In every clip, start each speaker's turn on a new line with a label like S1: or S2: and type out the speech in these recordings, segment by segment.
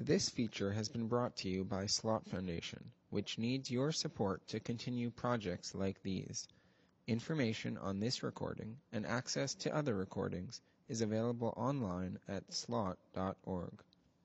S1: This feature has been brought to you by Slot Foundation, which needs your support to continue projects like these. Information on this recording and access to other recordings is available online at slot.org.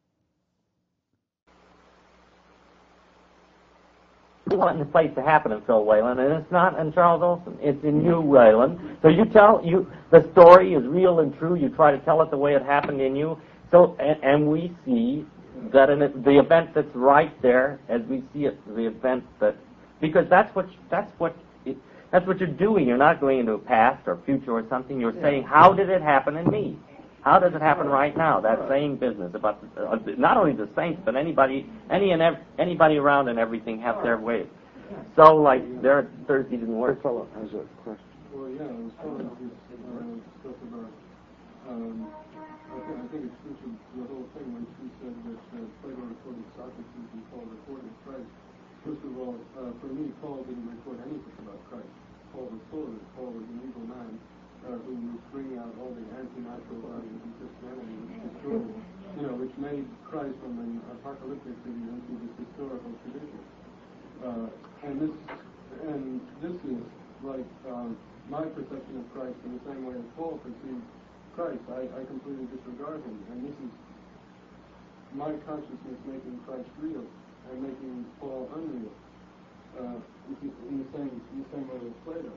S2: We want the place to happen in Phil Whalen, and it's not in Charles Olson. It's in you, Whalen. So the story is real and true. You try to tell it the way it happened in you. So, and we see that in the event that's right there, as we see it, the event because that's what you're doing. You're not going into a past or future or something. You're saying, how did it happen in me? How does it happen right now? That same business about not only the saints, but anybody around and everything have their ways. So, like, their Thursday didn't work.
S3: Fellow has a question.
S4: Well, yeah, it was fun. Stuff about. I think it's true to the whole thing when she said that Plato recorded Socrates and Paul recorded Christ. First of all, for me, Paul didn't record anything about Christ. Paul was full of it. Paul was an evil man who was bringing out all the anti-natural values in Christianity, which made Christ from an apocalyptic figure into this historical tradition. And this is like my perception of Christ in the same way as Paul perceived Christ. I completely disregard him, and this is my consciousness making Christ real and making Paul unreal. In the same way as Plato,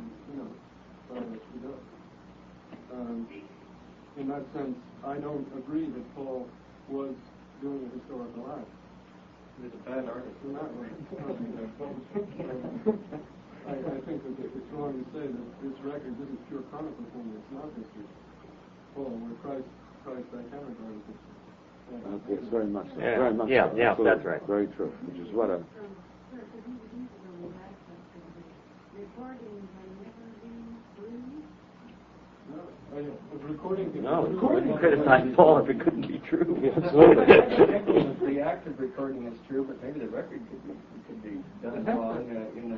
S4: in that sense, I don't agree that Paul was doing a historical act.
S5: He's a bad artist.
S4: In that way. I think that it's wrong to say that this is pure chronicle for me. It's not history. Paul, where Christ I can regard as history.
S3: Okay, it's very much so.
S2: Yeah.
S3: Very much
S2: Yeah,
S3: so.
S2: yeah,
S3: Absolutely.
S2: that's right.
S3: Very true. Which is what a...
S2: Recording criticized Paul if it couldn't be true.
S3: Absolutely.
S5: The act of recording is true, but maybe the record could be done wrong in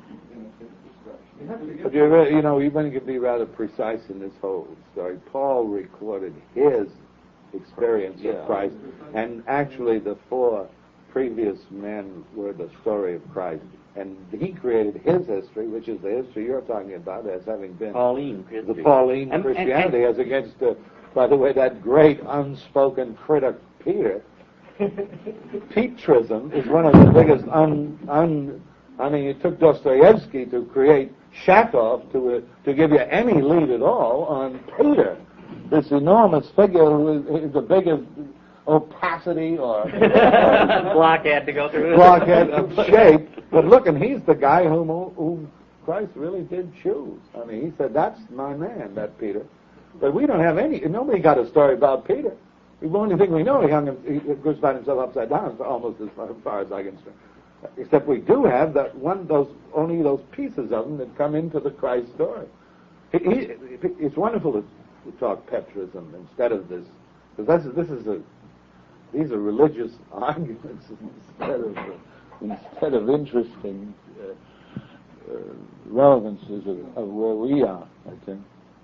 S5: a construction.
S3: But you even could be rather precise in this whole story. Paul recorded his experience of Christ, and actually the four previous men were the story of Christ. And he created his history, which is the history you're talking about, as having been
S2: Pauline
S3: the Pauline Christianity, as against, by the way, that great unspoken critic, Peter. Petrism is one of the biggest it took Dostoevsky to create Shakov to give you any lead at all on Peter, this enormous figure who is the biggest opacity or
S2: blockhead to go through.
S3: Blockhead of shape. But look, and he's the guy whom Christ really did choose. I mean, he said, that's my man, that Peter. But we don't have nobody got a story about Peter. The only thing we know, he crucified himself upside down, almost as far as I can say. Except we do have only those pieces of him that come into the Christ story. It's wonderful to talk Petrism instead of this, because these are religious arguments instead of interesting relevances of where we are, I think.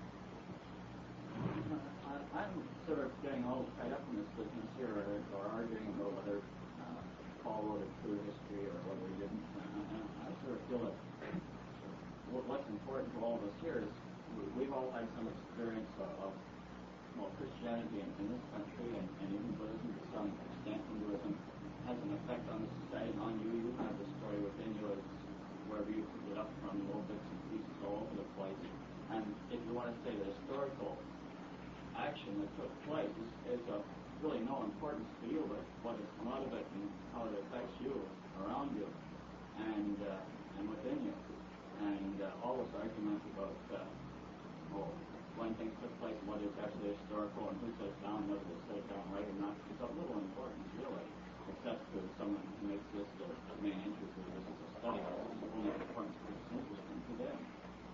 S6: I'm sort of getting all tied up in this business here, or arguing about whether Paul wrote a true history or whether he didn't. And I sort of feel that what's important for all of us here is we've all had some experience of Christianity in this country, and even Buddhism to some extent, Hinduism has an effect on the society, on you. You have the story within you as wherever you pick it up from, little bits and pieces all over the place. And if you want to say the historical action that took place is of really no importance to you, but what has come out of it and how it affects you, around you, and within you. And all those arguments about when things took place, what is actually historical, and who says down, whether they say down right or not, is of little importance, really, except to someone who makes this their main interest, or this is a study. It's only important because it's interesting to them.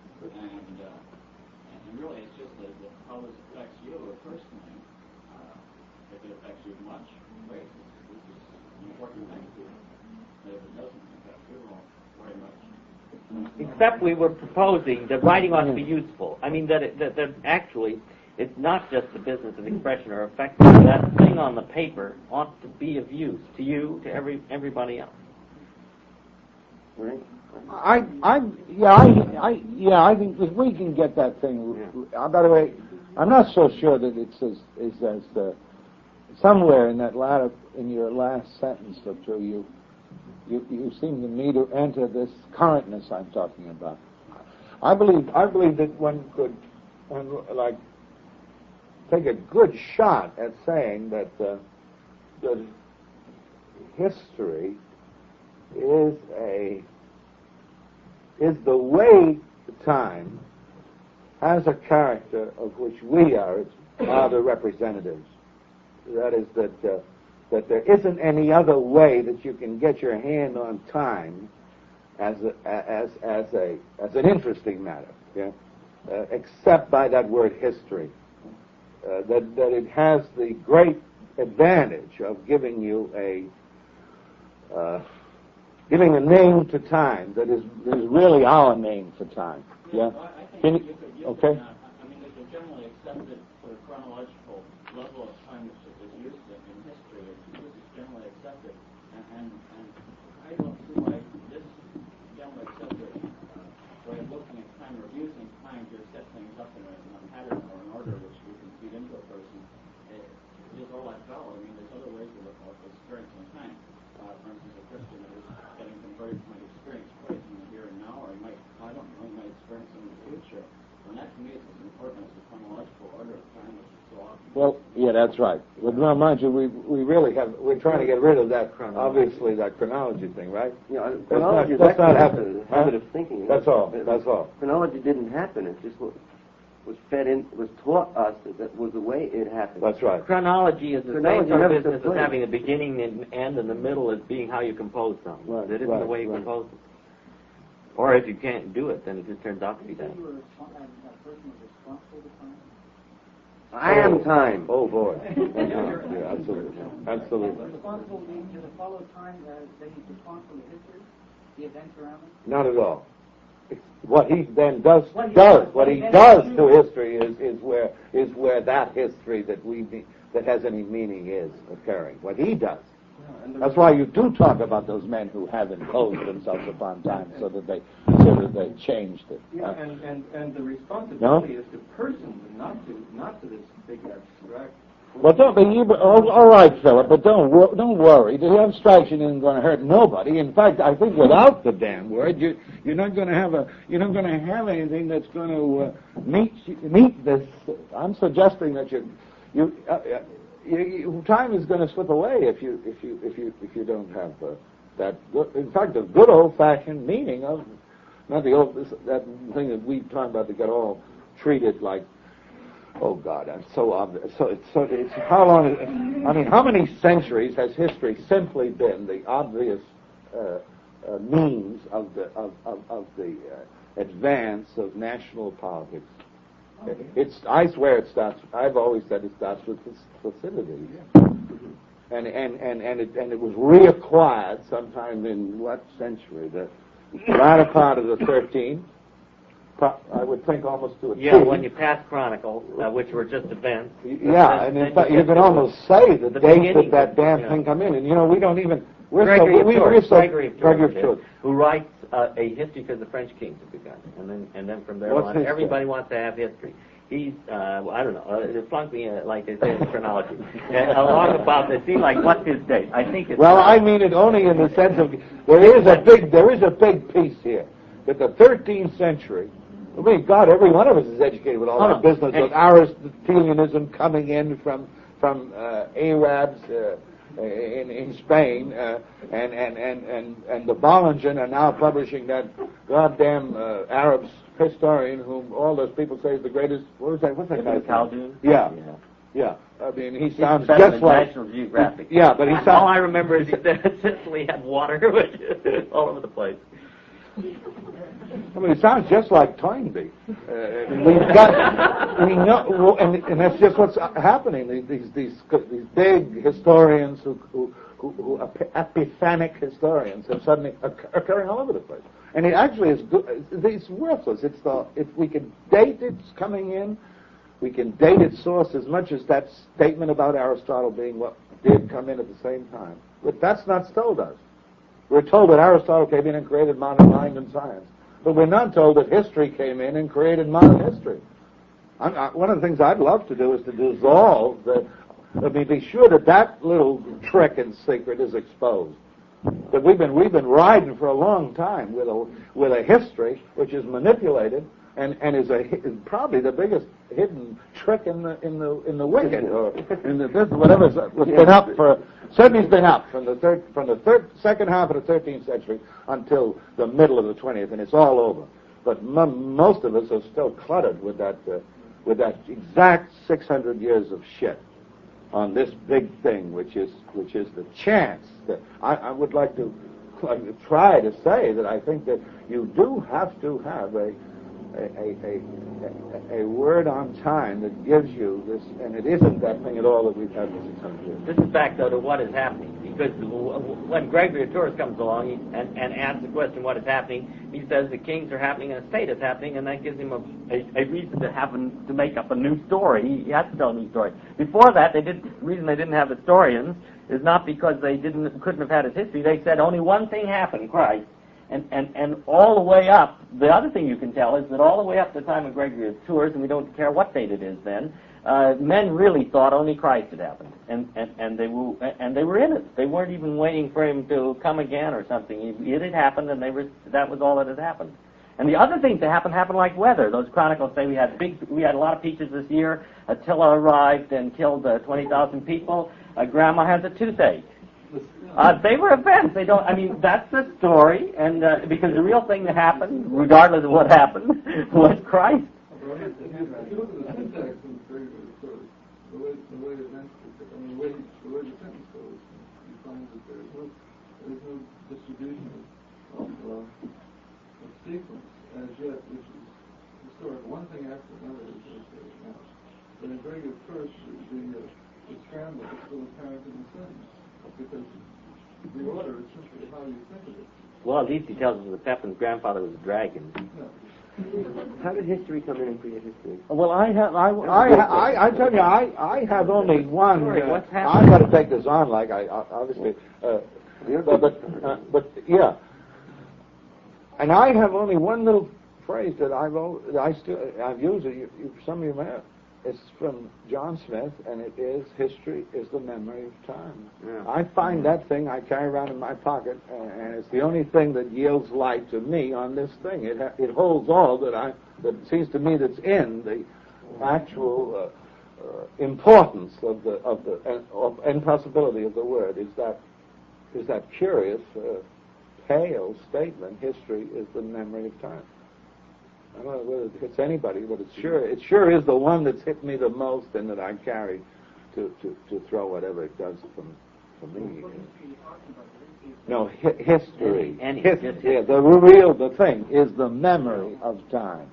S6: And really, it's just how this affects you personally. If it affects you much, great. This is an important thing to do. But if it doesn't affect you very much,
S2: Except we were proposing that writing ought to be useful. I mean, that actually It's not just the business of expression or effect. That thing on the paper ought to be of use to you, to everybody else.
S5: Right?
S3: I think that we can get that thing. By the way, I'm not so sure that it's as somewhere in your last sentence or two, you seem to me to enter this currentness I'm talking about. I believe that one could, take a good shot at saying that history is the way time has a character of which we are the representatives. That is that there isn't any other way that you can get your hand on time as an interesting matter, except by that word history. That it has the great advantage of giving you giving a name to time that is really our name for time. Yeah.
S6: Well, I think you could use
S3: okay.
S6: it, I mean, it's a generally accepted sort of chronological level of time which is used in history. This is generally accepted, and I don't see why this generally accepted way of looking at time or using time to set things up in a pattern or an order which we can feed into a person is all that valid. I mean, there's other ways of experiencing time. For instance, a Christian that is getting converted might experience Christ in the here and now, or he might, I don't know, he might experience him in the future. And that to me is as important as the chronological order of time, which is so often.
S3: Well, yeah, that's right. But now, mind you, we're trying to get rid of that obviously that chronology thing, right?
S5: Yeah, chronology is
S3: that's not
S5: actually a habit of thinking.
S3: That's all. That's all.
S5: Chronology didn't happen. It just was fed in, was taught us that was the way it happened.
S3: That's right.
S2: Chronology is the
S5: Chronology
S2: same sort of
S5: never
S2: business
S5: took
S2: as
S5: place.
S2: having a beginning and end, and the middle as being how you compose something.
S3: Right,
S2: It isn't
S3: right,
S2: the way you
S3: right.
S2: compose it. Or if you can't do it, then it just turns out to be
S6: You said
S2: that.
S6: you were that person was responsible for time?
S5: I am time.
S3: Oh boy. Yeah, absolutely. Absolutely.
S6: Responsible means to follow time that he's responsible to history, the events around him?
S3: Not at all. What he then does
S6: What he
S3: does
S6: does
S3: to history is where that history that has any meaning is occurring. What he does. That's why you do talk about those men who have imposed themselves upon time so that they changed it.
S5: Yeah, and the responsibility is to persons and not to this big abstract.
S3: Well, all right, Philip, but don't worry. The abstraction isn't going to hurt nobody. In fact, I think without the damn word, you're not going to have anything that's going to meet this. I'm suggesting that time is going to slip away if you don't have that. In fact, the good old-fashioned meaning of not that thing that we talk about that got all treated like. Oh God, that's so obvious. So it's how long? I mean, how many centuries has history simply been the obvious means of the advance of national politics? I swear it starts. I've always said it starts with Thucydides, and it was reacquired sometime in what century? The latter part of the 13th. I would think almost to a
S2: Yeah,
S3: T.
S2: when you pass Chronicles, which were just events.
S3: Yeah, and in fact, you can almost say the date that damn thing come in, and we don't even.
S2: Gregory of
S3: Tours,
S2: who writes a history because the French kings have begun, and then from there
S3: What's
S2: on,
S3: his
S2: everybody
S3: story?
S2: wants to have history. He's, I don't know, it flunked me, like they say in chronology. Along about, it seemed like, what's his date? I think it's...
S3: Well, I mean it only in the sense of, there is a big piece here, that the 13th century, I mean, God, every one of us is educated with all that business of Aristotelianism coming in from Arabs in Spain, and the Bollingen are now publishing that goddamn Arab historian whom all those people say is the greatest. What's that guy's
S2: Khaldun?
S3: name? Yeah. I mean, he sounds
S2: better
S3: just
S2: than
S3: like
S2: National Geographic.
S3: Yeah, but he sounds.
S2: All I remember is that Sicily had water all over the place.
S3: I mean, it sounds just like Toynbee. We know, and that's just what's happening. These big historians who epiphanic historians are suddenly occurring all over the place. And it actually is good. It's worthless. If we can date its coming in We can date its source as much as that statement about Aristotle being what did come in at the same time. But that's not told us. We're told that Aristotle came in and created modern mind and science. But we're not told that history came in and created modern history. One of the things I'd love to do is to dissolve be sure that little trick and secret is exposed. That we've been riding for a long time with a history which is manipulated and is probably the biggest hidden trick in the wicked, or in the whatever's been up for. Certainly, it's been up from the second half of the 13th century until the middle of the 20th, and it's all over. But most of us are still cluttered with that exact 600 years of shit on this big thing, which is the chance that I would like to try to say that I think that you do have to have a word on time that gives you this, and it isn't that thing at all that we've had for 600 years.
S2: This is back, though, to what is happening. Because when Gregory of Tours comes along and asks the question, what is happening, he says the kings are happening and a state is happening, and that gives him a reason to make up a new story. He has to tell a new story. Before that, the reason they didn't have historians is not because they couldn't have had his history. They said only one thing happened, Christ. And all the way up, the other thing you can tell is that all the way up to the time of Gregory of Tours, and we don't care what date it is then, men really thought only Christ had happened, and they were in it. They weren't even waiting for him to come again or something. It had happened, and that was all that had happened. And the other things that happened like weather. Those chronicles say we had a lot of peaches this year. Attila arrived and killed 20,000 people. Grandma has a toothache. They were events. That's the story, and because the real thing that happened, regardless of what happened, was Christ.
S4: If you look at the syntax in the very good story, the way events, the way the sentence goes, you find that there's no distribution of sequence as yet, which is historic. One thing after another is now. But in very good first, the scramble is still apparent in the sentence, because the order is simply how you think of it.
S2: Well, at least he tells us that Pepin's grandfather was a dragon.
S4: No.
S5: How did history come in and create history?
S3: Well, I tell you, I have only one.
S2: What's happening?
S3: I've got to take this on, like I obviously, but yeah. And I have only one little phrase that I've used it. Some of you may have. It's from John Smith, and it is, history is the memory of time.
S5: Yeah.
S3: I find that thing I carry around in my pocket, and it's the only thing that yields light to me on this thing. It holds all that seems to me that's in the actual importance of the impossibility of the word. Is that curious, pale statement? History is the memory of time. I don't know whether it hits anybody, but it sure is the one that's hit me the most, and that I carry to throw whatever it does from me. No, history. Yeah, the thing is the memory of time.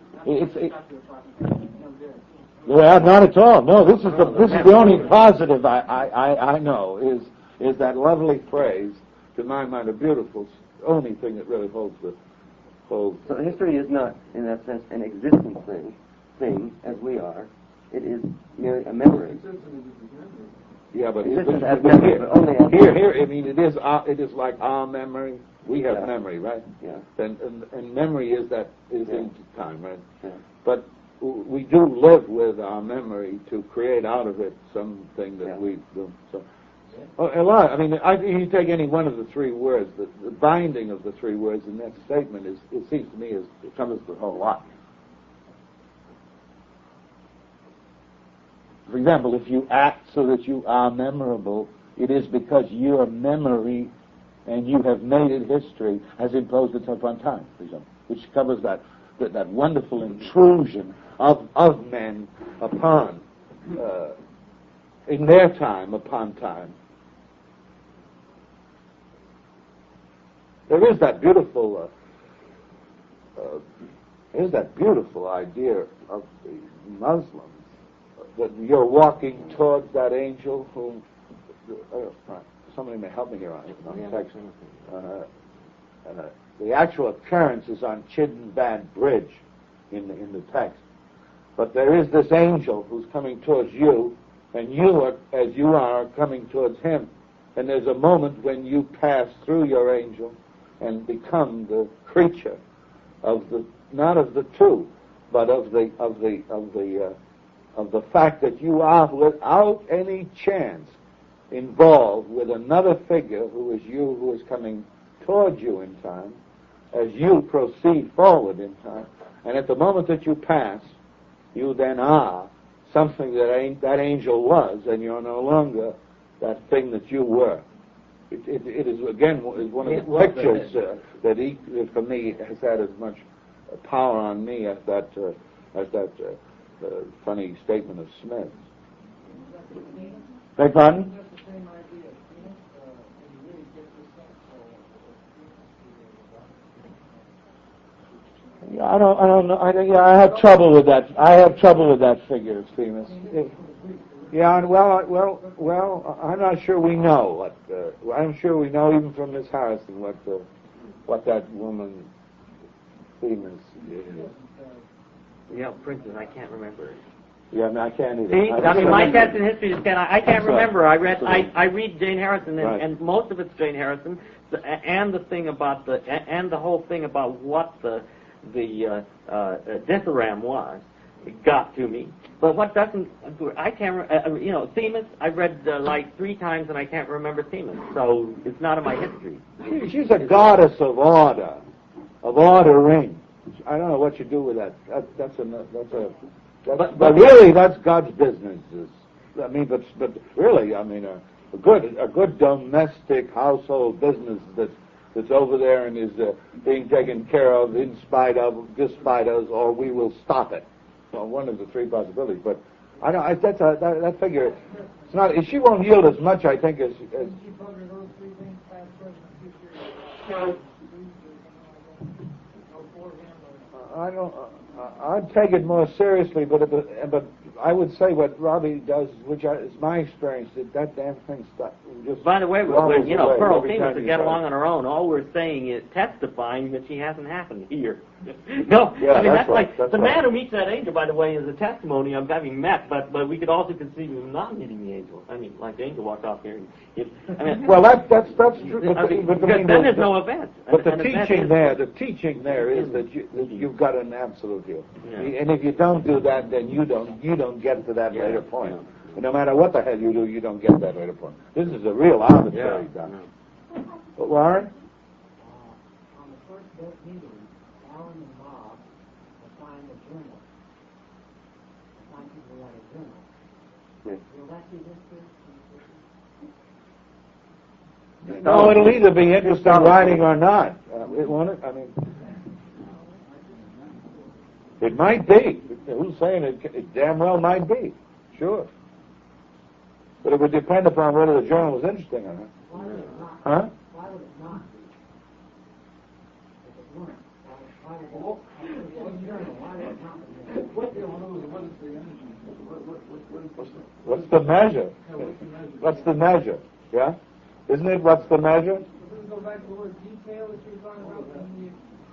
S3: Well, not at all. No, this is the only positive I know is that lovely phrase. To my mind, a beautiful, only thing that really holds the.
S5: So history is not, in that sense, an existing thing as we are. It is merely a memory.
S3: Yeah, but
S5: here,
S3: I mean, it is like our memory. We have memory, right?
S5: Yeah.
S3: And memory is into time, right?
S5: Yeah.
S3: But we do live with our memory to create out of it something that we do. So. A lot. I mean, you take any one of the three words, the binding of the three words in that statement it seems to me, it covers the whole lot. For example, if you act so that you are memorable, it is because your memory, and you have made it history, has imposed itself on time, for example, which covers that wonderful intrusion of men upon, in their time, upon time. There is that beautiful, idea of the Muslims that you're walking towards that angel whom. Somebody may help me here on text. The actual occurrence is on Chidinbad Bridge in the text, But there is this angel who's coming towards you, and you are, as you are, coming towards him. And there's a moment when you pass through your angel and become the creature of the, not of the two, but of the fact that you are, without any chance, involved with another figure who is you, who is coming towards you in time, as you proceed forward in time. And at the moment that you pass, you then are something that angel was, and you're no longer that thing that you were. It is, again, is one of the pictures that he, for me, has had as much power on me as that funny statement of Smith's. Beg pardon? Yeah, I don't know. I have trouble with that. I have trouble with that figure, Themis. Yeah, and well. I'm not sure we know what. I'm sure we know even from Miss Harrison what that woman Themis is.
S2: Yeah, Princess, I can't remember.
S3: Yeah, I can't either.
S2: See, I mean, my test in history is I can't remember. I read Jane Harrison, and,
S3: Right.
S2: and most of it's Jane Harrison, and the thing about and the whole thing about what the dithyramb was. It got to me. But what doesn't, I can't, Themis, I've read like 3 times and I can't remember Themis. So it's not in my history.
S3: She's a goddess of order, ordering. I don't know what you do with that. But really, that's God's business. I mean, but really, I mean, a good domestic household business that's over there and is being taken care of in spite of, despite us, or we will stop it. Well, one of the 3 possibilities. But I don't. That figure. It's not. She won't yield as much, I think, as I don't. I'd take it more seriously, but I would say what Robbie does, which is my experience, that damn thing just.
S2: By the way,
S3: wobbles away
S2: Pearl
S3: every
S2: seems
S3: time
S2: to
S3: you
S2: get
S3: try.
S2: along on her own. All we're saying is testifying that she hasn't happened here. No,
S3: Yeah,
S2: I mean
S3: that's right,
S2: like
S3: that's
S2: the
S3: right.
S2: man who meets that angel. By the way, is a testimony of having met, but we could also conceive of not meeting the angel. I mean, like the angel walked off here.
S3: Well, that's true. But
S2: then there's no event.
S3: But the
S2: An event
S3: teaching there is that you've got an absolute view,
S2: Yeah.
S3: and if you don't do that, then you don't get to that later point. And no matter what the hell you do, you don't get that later point. This is a real arbitrary doctrine. But Warren?
S7: On the first meeting, Alan and Bob assigned a journal. Assigned people who had a journal.
S3: Yes.
S7: Will that be history?
S3: No, it'll either be interesting writing or not. It won't it? I mean, it might be. Who's saying it? It damn well might be. Sure. But it would depend upon whether the journal was interesting or not.
S7: Why would it not?
S3: Huh?
S7: Why would it not be? If it weren't, why would it journal? Why would it not be?
S4: What is the energy? What is
S3: What's the measure? What's the measure? Yeah? Isn't it what's the measure?
S4: Doesn't go back to the word detail that you were talking about when you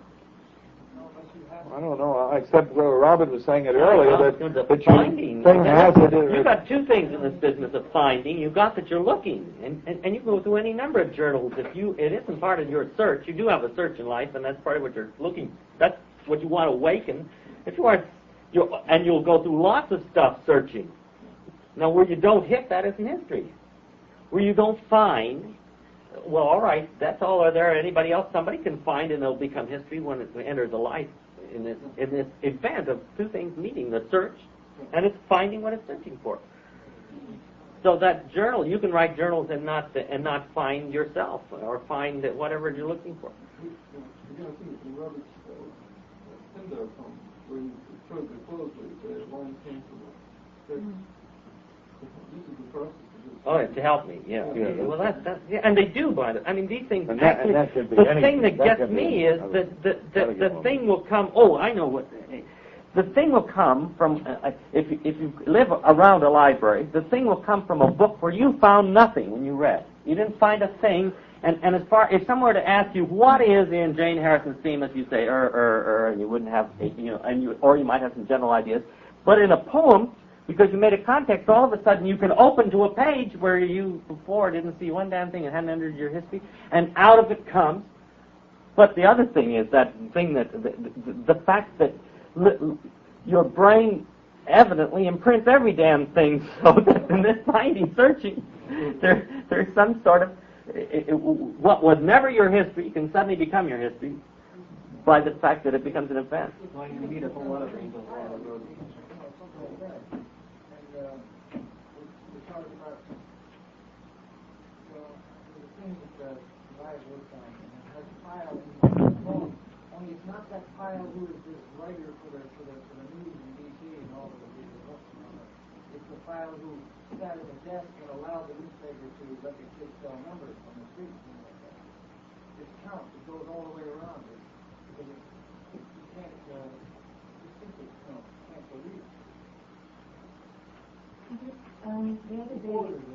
S3: I don't know, except Robert was saying it earlier that
S2: finding.
S3: thing has it.
S2: You've got 2 things in this business of finding. You've got that you're looking, and you go through any number of journals. If it isn't part of your search, you do have a search in life, and that's part of what you're looking. That's what you want to awaken. If you are, and you'll go through lots of stuff searching. Now, where you don't hit, that isn't history. Where you don't find, well, all right, that's all. Are there anybody else? Somebody can find, and it'll become history when it enters the life. In this event of 2 things meeting, the search and it's finding what it's searching for. So that journal, you can write journals and not find yourself or find whatever you're looking for.
S4: Again, I think it's in Robert's Tyndale poem where he showed the clothes where he said one came from the text. This is the process.
S2: Oh, to help me, yeah. Well, that's and they do, by the. I mean, these things.
S3: And
S2: actually,
S3: that can be
S2: the
S3: anything.
S2: thing that
S3: That
S2: gets
S3: can be
S2: me is
S3: anything.
S2: that
S3: That'll
S2: the
S3: get
S2: thing will come. Oh, I know what. The thing will come from if you live around a library. The thing will come from a book where you found nothing when you read. You didn't find a thing. And as far if someone were to ask you what is in Jane Harrison's Themis, you say and you wouldn't have or you might have some general ideas. But in a poem, because you made a context, all of a sudden you can open to a page where you before didn't see one damn thing and hadn't entered your history, and out of it comes. But the other thing is that thing that the fact that your brain evidently imprints every damn thing, so that in this finding searching, there's some sort of what was never your history can suddenly become your history by the fact that it becomes an event.
S5: Well, you meet a whole lot of angels on the road.
S7: We talked about the thing that Elias worked on, and it has a file in the phone. Only it's not that file who is this writer for the news in D.C. and all of the books and all that. It's the file who sat at the desk and allowed the newspaper to let the kids sell numbers on the street and things like that. It counts. It goes all the way around. Because you can't, you simply can't believe it.
S8: The other day,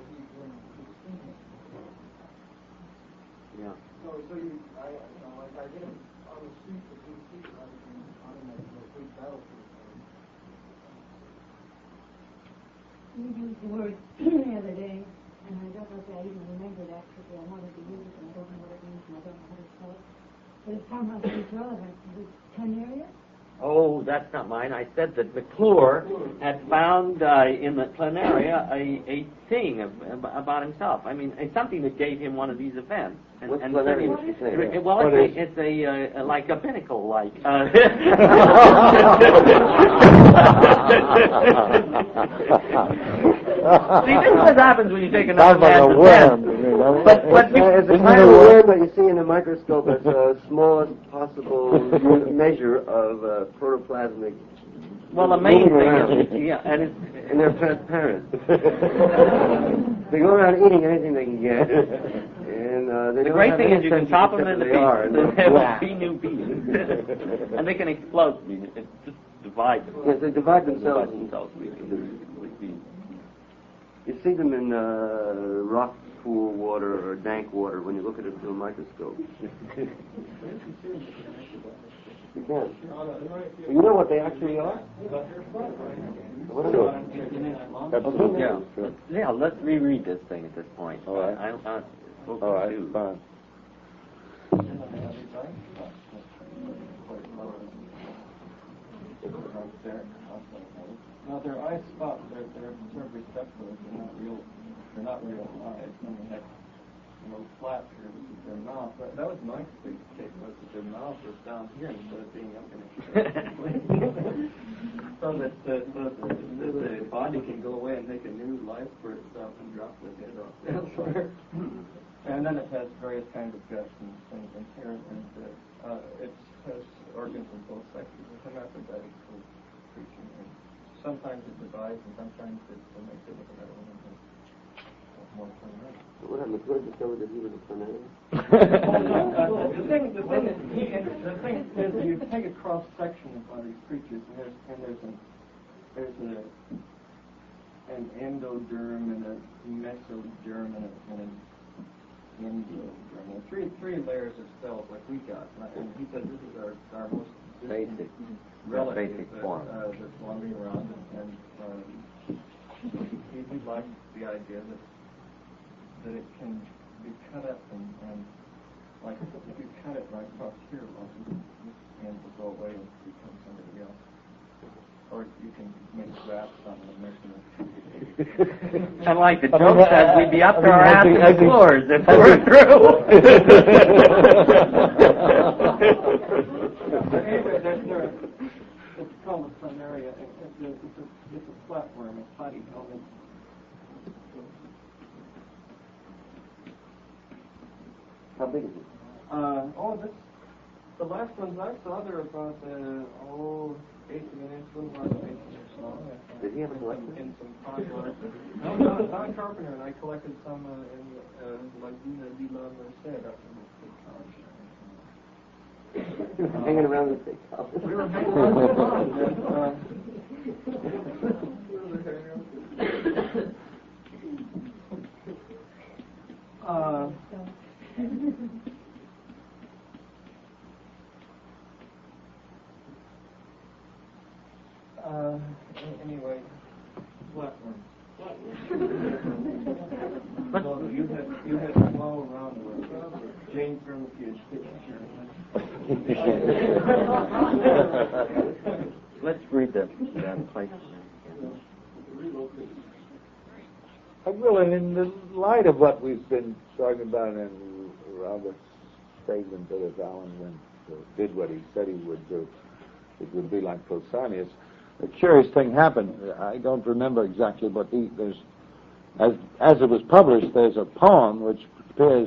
S2: Yeah.
S7: So you, like I did on the streets of D.C. rather than on the big battlefield.
S8: you used the word the other day, and I don't know if I even remember it actually. I wanted to use it, and I don't know what it means, and I don't know how to spell it. But it somehow seems relevant to the planaria.
S2: Oh, that's not mine. I said that McClure had found in the planaria a thing about himself. I mean, it's something that gave him one of these events.
S9: What's planaria?
S2: Well, it's a like a pinnacle, like. See, this is what happens when you take another man's event. But
S9: it's the kind of worm that you see in a microscope as the smallest possible measure of protoplasmic.
S2: well, the main thing is, yeah,
S9: And they're transparent. They go around eating anything they can get. And
S2: the great thing is you can chop them into pieces. They will be new pieces. And they can explode. I mean, it just divides them.
S9: Yes, they divide themselves.
S2: With the
S9: You see them in rock pool water or dank water when you look at it through a microscope. You can. You know what they actually are? What are they?
S2: Yeah. Yeah, let's reread this thing at this point.
S3: All right. All right, fine.
S5: Now they're eye spots. They're observed receptors. They're not real eyes. And they have flat here, which is their mouth. But that was my big case, was that their mouth was down here instead of being up in it. So that the body can go away and make a new life for itself and drop the head off elsewhere. And then it has various kinds of guts and things in here, and it has organs of both sexes. It's a hermaphrodite creature. And sometimes it divides, and sometimes it makes it with another one. More planaria.
S9: What happened? McClure discovered that he was a planaria?
S5: The thing is, you take a cross section of one of these creatures, and there's an endoderm and a mesoderm and an endoderm. Three layers of cells like we got. And he said this is our most
S2: basic
S5: relative
S2: form
S5: that's wandering around, and he liked the idea that it can be cut up and like if you cut it right across here, this end will go away and become somebody else. Or you can make wraps on the measurement.
S2: And like the joke says, we'd be up to our ass in the floors if we were through.
S5: Anyway, it's called a planaria. It's a flatworm, a potty helmet.
S9: How big is it?
S5: The last ones I saw, they're about 8 of an inch, a little more than 8 inches long.
S9: Did he have a collection?
S5: In some pond. No, Don Carpenter, and I collected some in Laguna de la Merced up in the State
S9: Hanging around the steakhouse.
S5: We were hanging around the pond.
S9: Jane from
S2: Let's read that place.
S3: Well, and in the light of what we've been talking about and Robert's statement that if Alan did what he said he would do, it would be like Pausanias. A curious thing happened. I don't remember exactly, but there's, as it was published, there's a poem which appears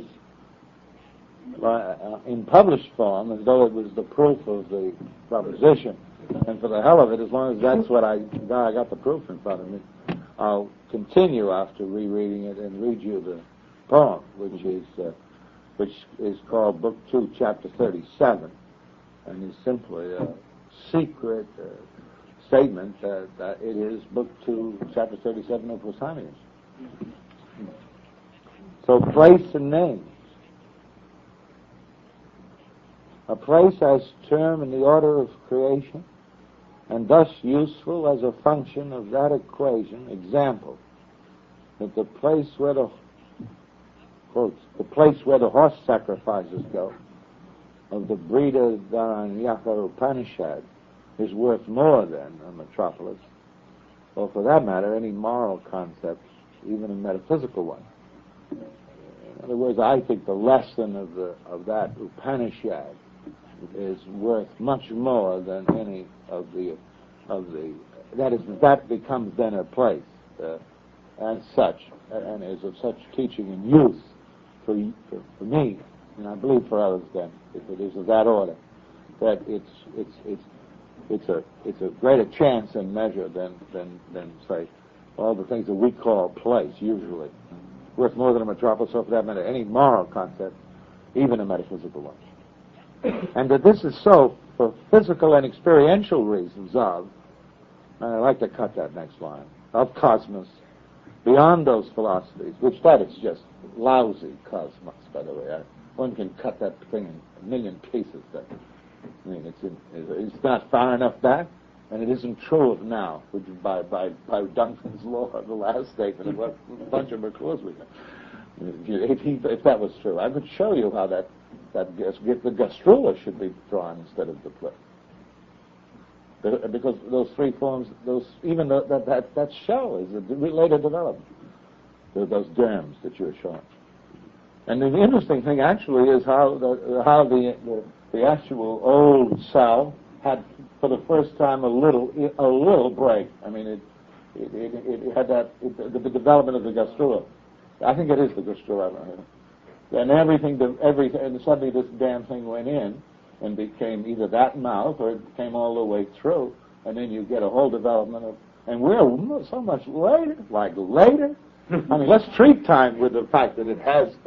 S3: in published form as though it was the proof of the proposition. And for the hell of it, as long as that's what I got the proof in front of me, I'll continue after rereading it and read you the poem, which is called Book 2, Chapter 37, and is simply a secret statement that it is Book 2, Chapter 37 of Pausanias. So place and names. A place as term in the order of creation, and thus useful as a function of that equation. Example, that the place where the horse sacrifices go, of the Brihadaranyaka Upanishad, is worth more than a metropolis, or for that matter, any moral concept, even a metaphysical one. In other words, I think the lesson of that Upanishad is worth much more than any of the that becomes then a place as such, and is of such teaching and use for me, and I believe for others. Then, if it is of that order, that it's a greater chance and measure than say all the things that we call place usually, worth more than a metropolis, or for that matter, any moral concept, even a metaphysical one. And that this is so for physical and experiential reasons of, and I like to cut that next line, of cosmos, beyond those philosophies, which that is just lousy cosmos, by the way. One can cut that thing in a million pieces. I mean, it's not far enough back, and it isn't true of now, which is by Duncan's law, the last statement of what a bunch of McClures we have. If that was true, I could show you how the gastrula should be drawn instead of the plate. Because those three forms, even that shell is a later development. Those derms that you're showing. And the interesting thing actually is how the actual old cell had for the first time a little break. I mean, it had the development of the gastrula. I think it is the gastrula. And and suddenly this damn thing went in and became either that mouth or it came all the way through, and then you get a whole development of, and we're so much later, I mean, let's treat time with the fact that it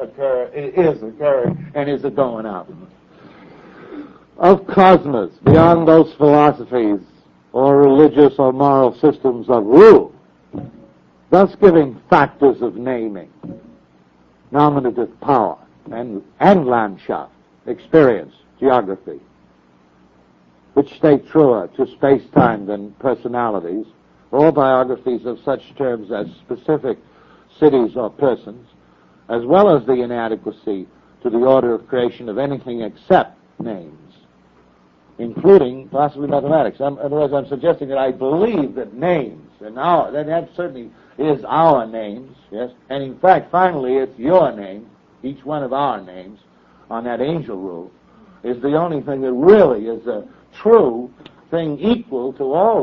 S3: is occurring, and is it going out. Of cosmos, beyond those philosophies or religious or moral systems of rule, thus giving factors of naming, nominative power, and Landschaft, experience, geography, which stay truer to space-time than personalities, or biographies of such terms as specific cities or persons, as well as the inadequacy to the order of creation of anything except names, including possibly mathematics. Otherwise, I'm suggesting that I believe that names, and that certainly is our names, yes, and in fact, finally, it's your name, each one of our names, on that angel rule, is the only thing that really is a true thing equal to all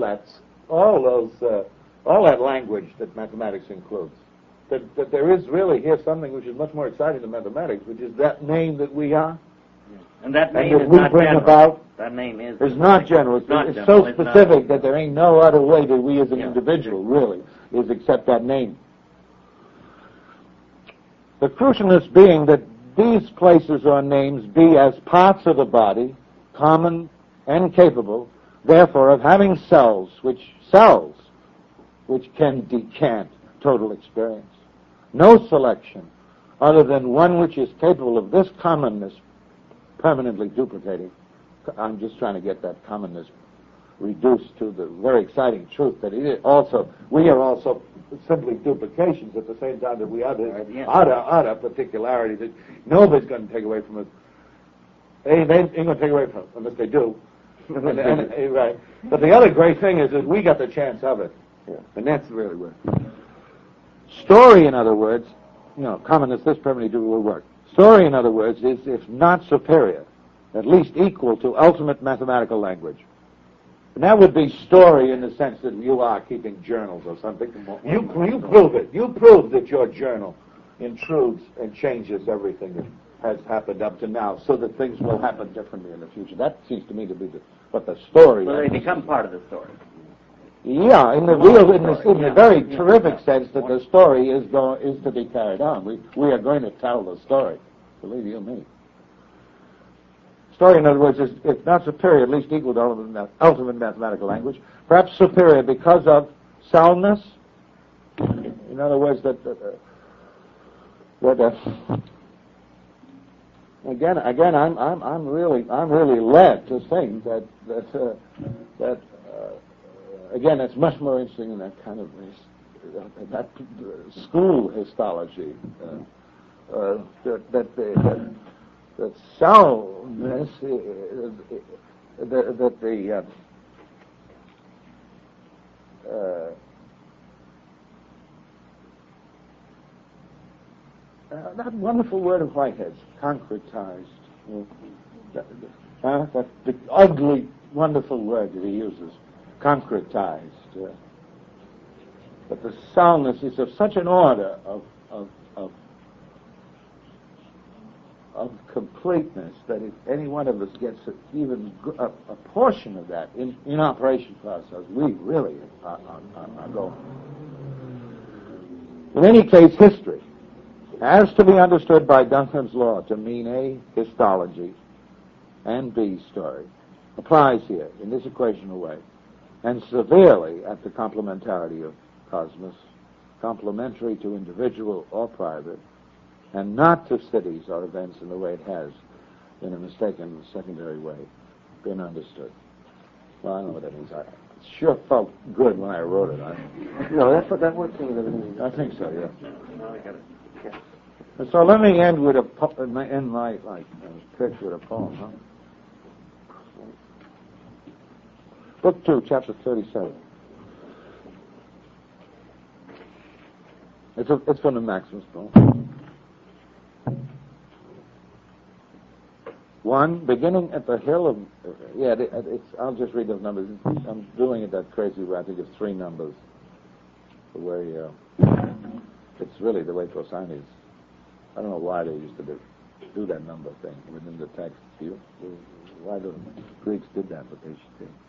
S3: that language that mathematics includes. That there is really here something which is much more exciting than mathematics, which is that name that we are.
S2: And that name
S3: and
S2: is not general.
S3: About,
S2: that name is
S3: not general. It's so specific that there ain't no other way that we as an individual really is except that name. The crucialness being that these places or names be as parts of the body, common and capable, therefore, of having cells which can decant total experience. No selection other than one which is capable of this commonness permanently duplicating. I'm just trying to get that commonness reduced to the very exciting truth that we are also simply duplications at the same time that we are utter particularity that nobody's going to take away from us. They ain't going to take away from us unless they do. Right. But the other great thing is that we got the chance of it. Yeah. And that's really where. Story, in other words, common as this permanently do will work. Story, in other words, is, if not superior, at least equal to ultimate mathematical language. And that would be story in the sense that you are keeping journals or something. You prove it. You prove that your journal intrudes and changes everything that has happened up to now, so that things will happen differently in the future. That seems to me to be what the story is.
S2: So they become part of the story.
S3: Yeah, in the very terrific sense that the story is to be carried on. We are going to tell the story. Believe you me. Story, in other words, is, if not superior, at least equal to ultimate mathematical language. Perhaps superior because of soundness. In other words, Again, I'm really led to think that again, it's much more interesting in that kind of that school histology. That soundness, that wonderful word of Whitehead's, concretized. That the ugly, wonderful word that he uses, concretized. But the soundness is of such an order of completeness that if any one of us gets even a portion of that in operation for ourselves, we really are going. In any case, history has to be understood by Duncan's law to mean A, histology, and B, story. Applies here in this equational way, and severely at the complementarity of cosmos, complementary to individual or private, and not to cities or events in the way it has, in a mistaken secondary way, been understood. Well, I don't know what that means. It sure felt good when I wrote it.
S9: That's what that word thing.
S3: I think so, yeah. And so let me end with end my pitch with a poem, huh? Book 2, chapter 37. It's from the Maximus poem. 1, beginning at the hill of... I'll just read those numbers. I'm doing it that crazy way. I think it's 3 numbers. The way... it's really the way Pausanias... I don't know why they used to do that number thing within the text. Why the Greeks did that, but they should do.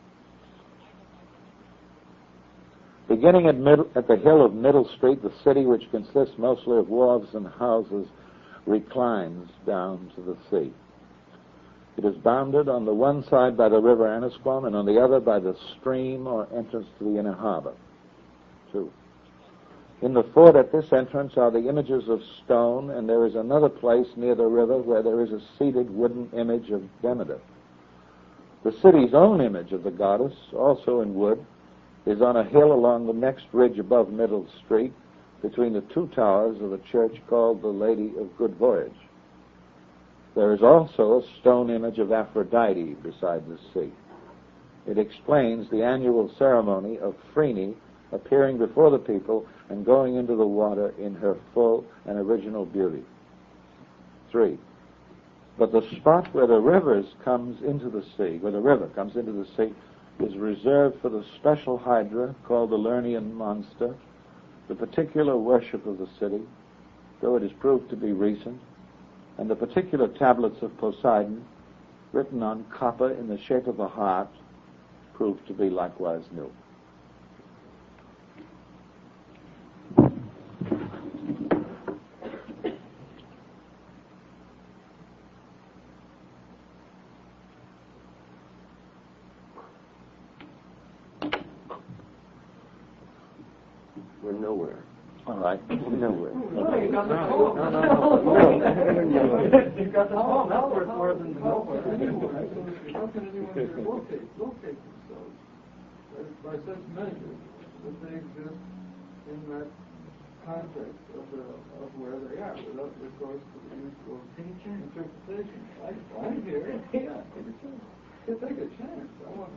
S3: Beginning at the hill of Middle Street, the city, which consists mostly of wharves and houses, reclines down to the sea. It is bounded on the one side by the river Annisquam and on the other by the stream or entrance to the inner harbor. 2. In the fort at this entrance are the images of stone, and there is another place near the river where there is a seated wooden image of Demeter. The city's own image of the goddess, also in wood, is on a hill along the next ridge above Middle Street, between the 2 towers of a church called the Lady of Good Voyage. There is also a stone image of Aphrodite beside the sea. It explains the annual ceremony of Phryne appearing before the people and going into the water in her full and original beauty. 3. But the spot where the river comes into the sea, is reserved for the special hydra called the Lernaean monster, the particular worship of the city, though it is proved to be recent, and the particular tablets of Poseidon, written on copper in the shape of a heart, proved to be likewise new.
S9: We're nowhere.
S3: All right. Nowhere.
S5: No, you got the poem. No. You got the poem. Now we're more than nowhere.
S4: How can anyone locate themselves? by such measures that they exist in that context of where they are, without recourse to the usual interpretation. I'm here. Yeah, take a chance. I want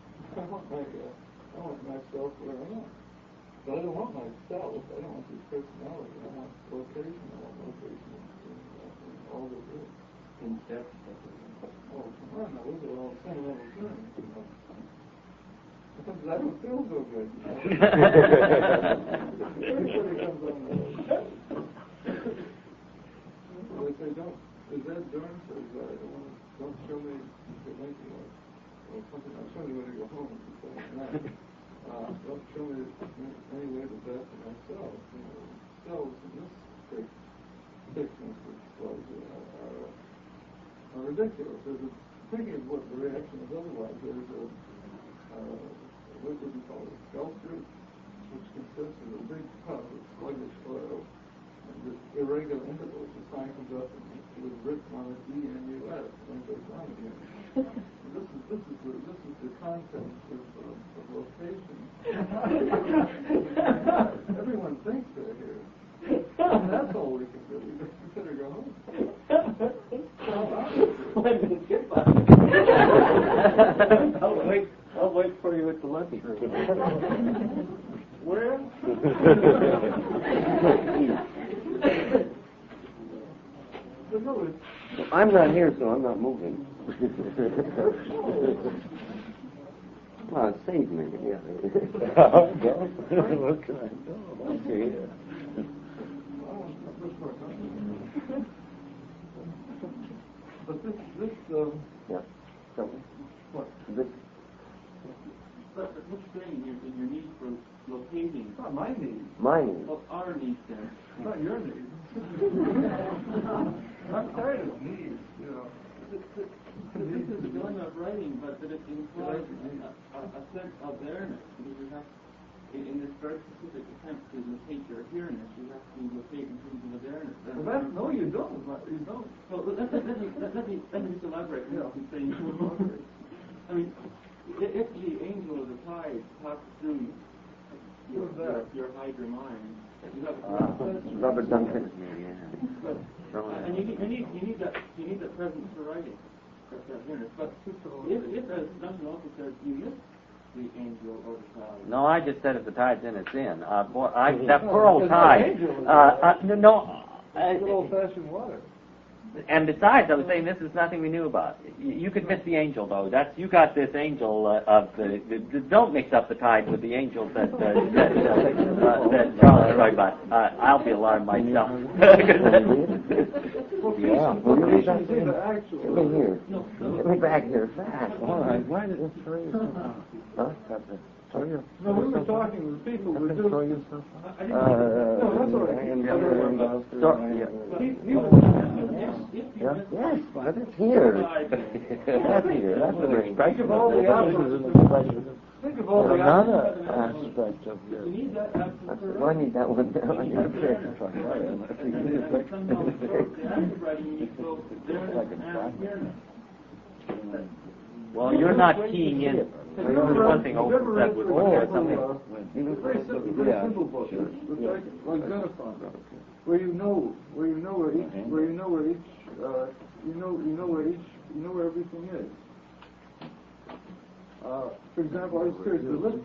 S4: myself where I am. But I don't want myself. I don't want this personality. I want location. I want location in all that is. In depth. Oh, come on now. Those are all the same level things. Because I don't feel so good. Everybody comes on the well, they say, is that Dorn says, don't show me the making or something. I'll show you when I go home. Don't show me any way to death to myself. You know, cells in this thickness of disclosure are ridiculous. Thinking of what the reaction is otherwise, there's what would you call it? Culture, which consists of a big tub of sluggish oil and with irregular intervals. The sign comes up and with written on it E-N-U-S, and then goes on again. This is the context of location. Everyone thinks they're here. And that's all we can do. We better go home.
S9: I'll wait for you at the lunchroom.
S4: Where?
S9: I'm not here, so I'm not moving. Come on, save me. Yeah. What can I do? Okay.
S4: But this
S9: yeah. So,
S4: what?
S9: This.
S5: But what's strange is your need for locating.
S4: It's not my need.
S9: My need.
S5: Well, our needs then.
S4: It's not your need. I'm tired of needs, you know.
S5: This is the dilemma of writing, but that it implies a sense of awareness. Because you have, in this very specific attempt to locate your awareness, you have to locate in terms of awareness.
S4: Well, no, you don't. You don't.
S5: Well, let me just elaborate.
S4: Yeah.
S5: I mean, if the angel of the tide talks through your hydra mind, you have
S9: Robert Duncan.
S5: and you need that presence for writing. But if as Duncan also says, you miss the angel or the tide.
S2: No, I just said if the tide's in, it's in. That pearl tide.
S4: Good old-fashioned water.
S2: And besides, I was saying this is nothing we knew about. You could miss the angel, though. You got this angel of the don't mix up the tide with the angel that Charles is right about. I'll be alarmed myself.
S9: Yeah.
S4: Come
S9: here. Get me back here fast. All right. Why did it throw you? Huh?
S4: No, we were talking with people who do.
S9: Throw you stuff?
S4: No, that's all right.
S9: Yes, but it's here. That's here. That's an
S4: Think of all the
S9: expression.
S4: Think of all the
S9: Another aspect of your...
S5: You need that absence for
S9: Well, I need that one down. I need to
S2: Well, you're not keying in. There's one thing Open said was something.
S4: Very simple book, like Xenophon, where you know where everything is. For example, I was curious.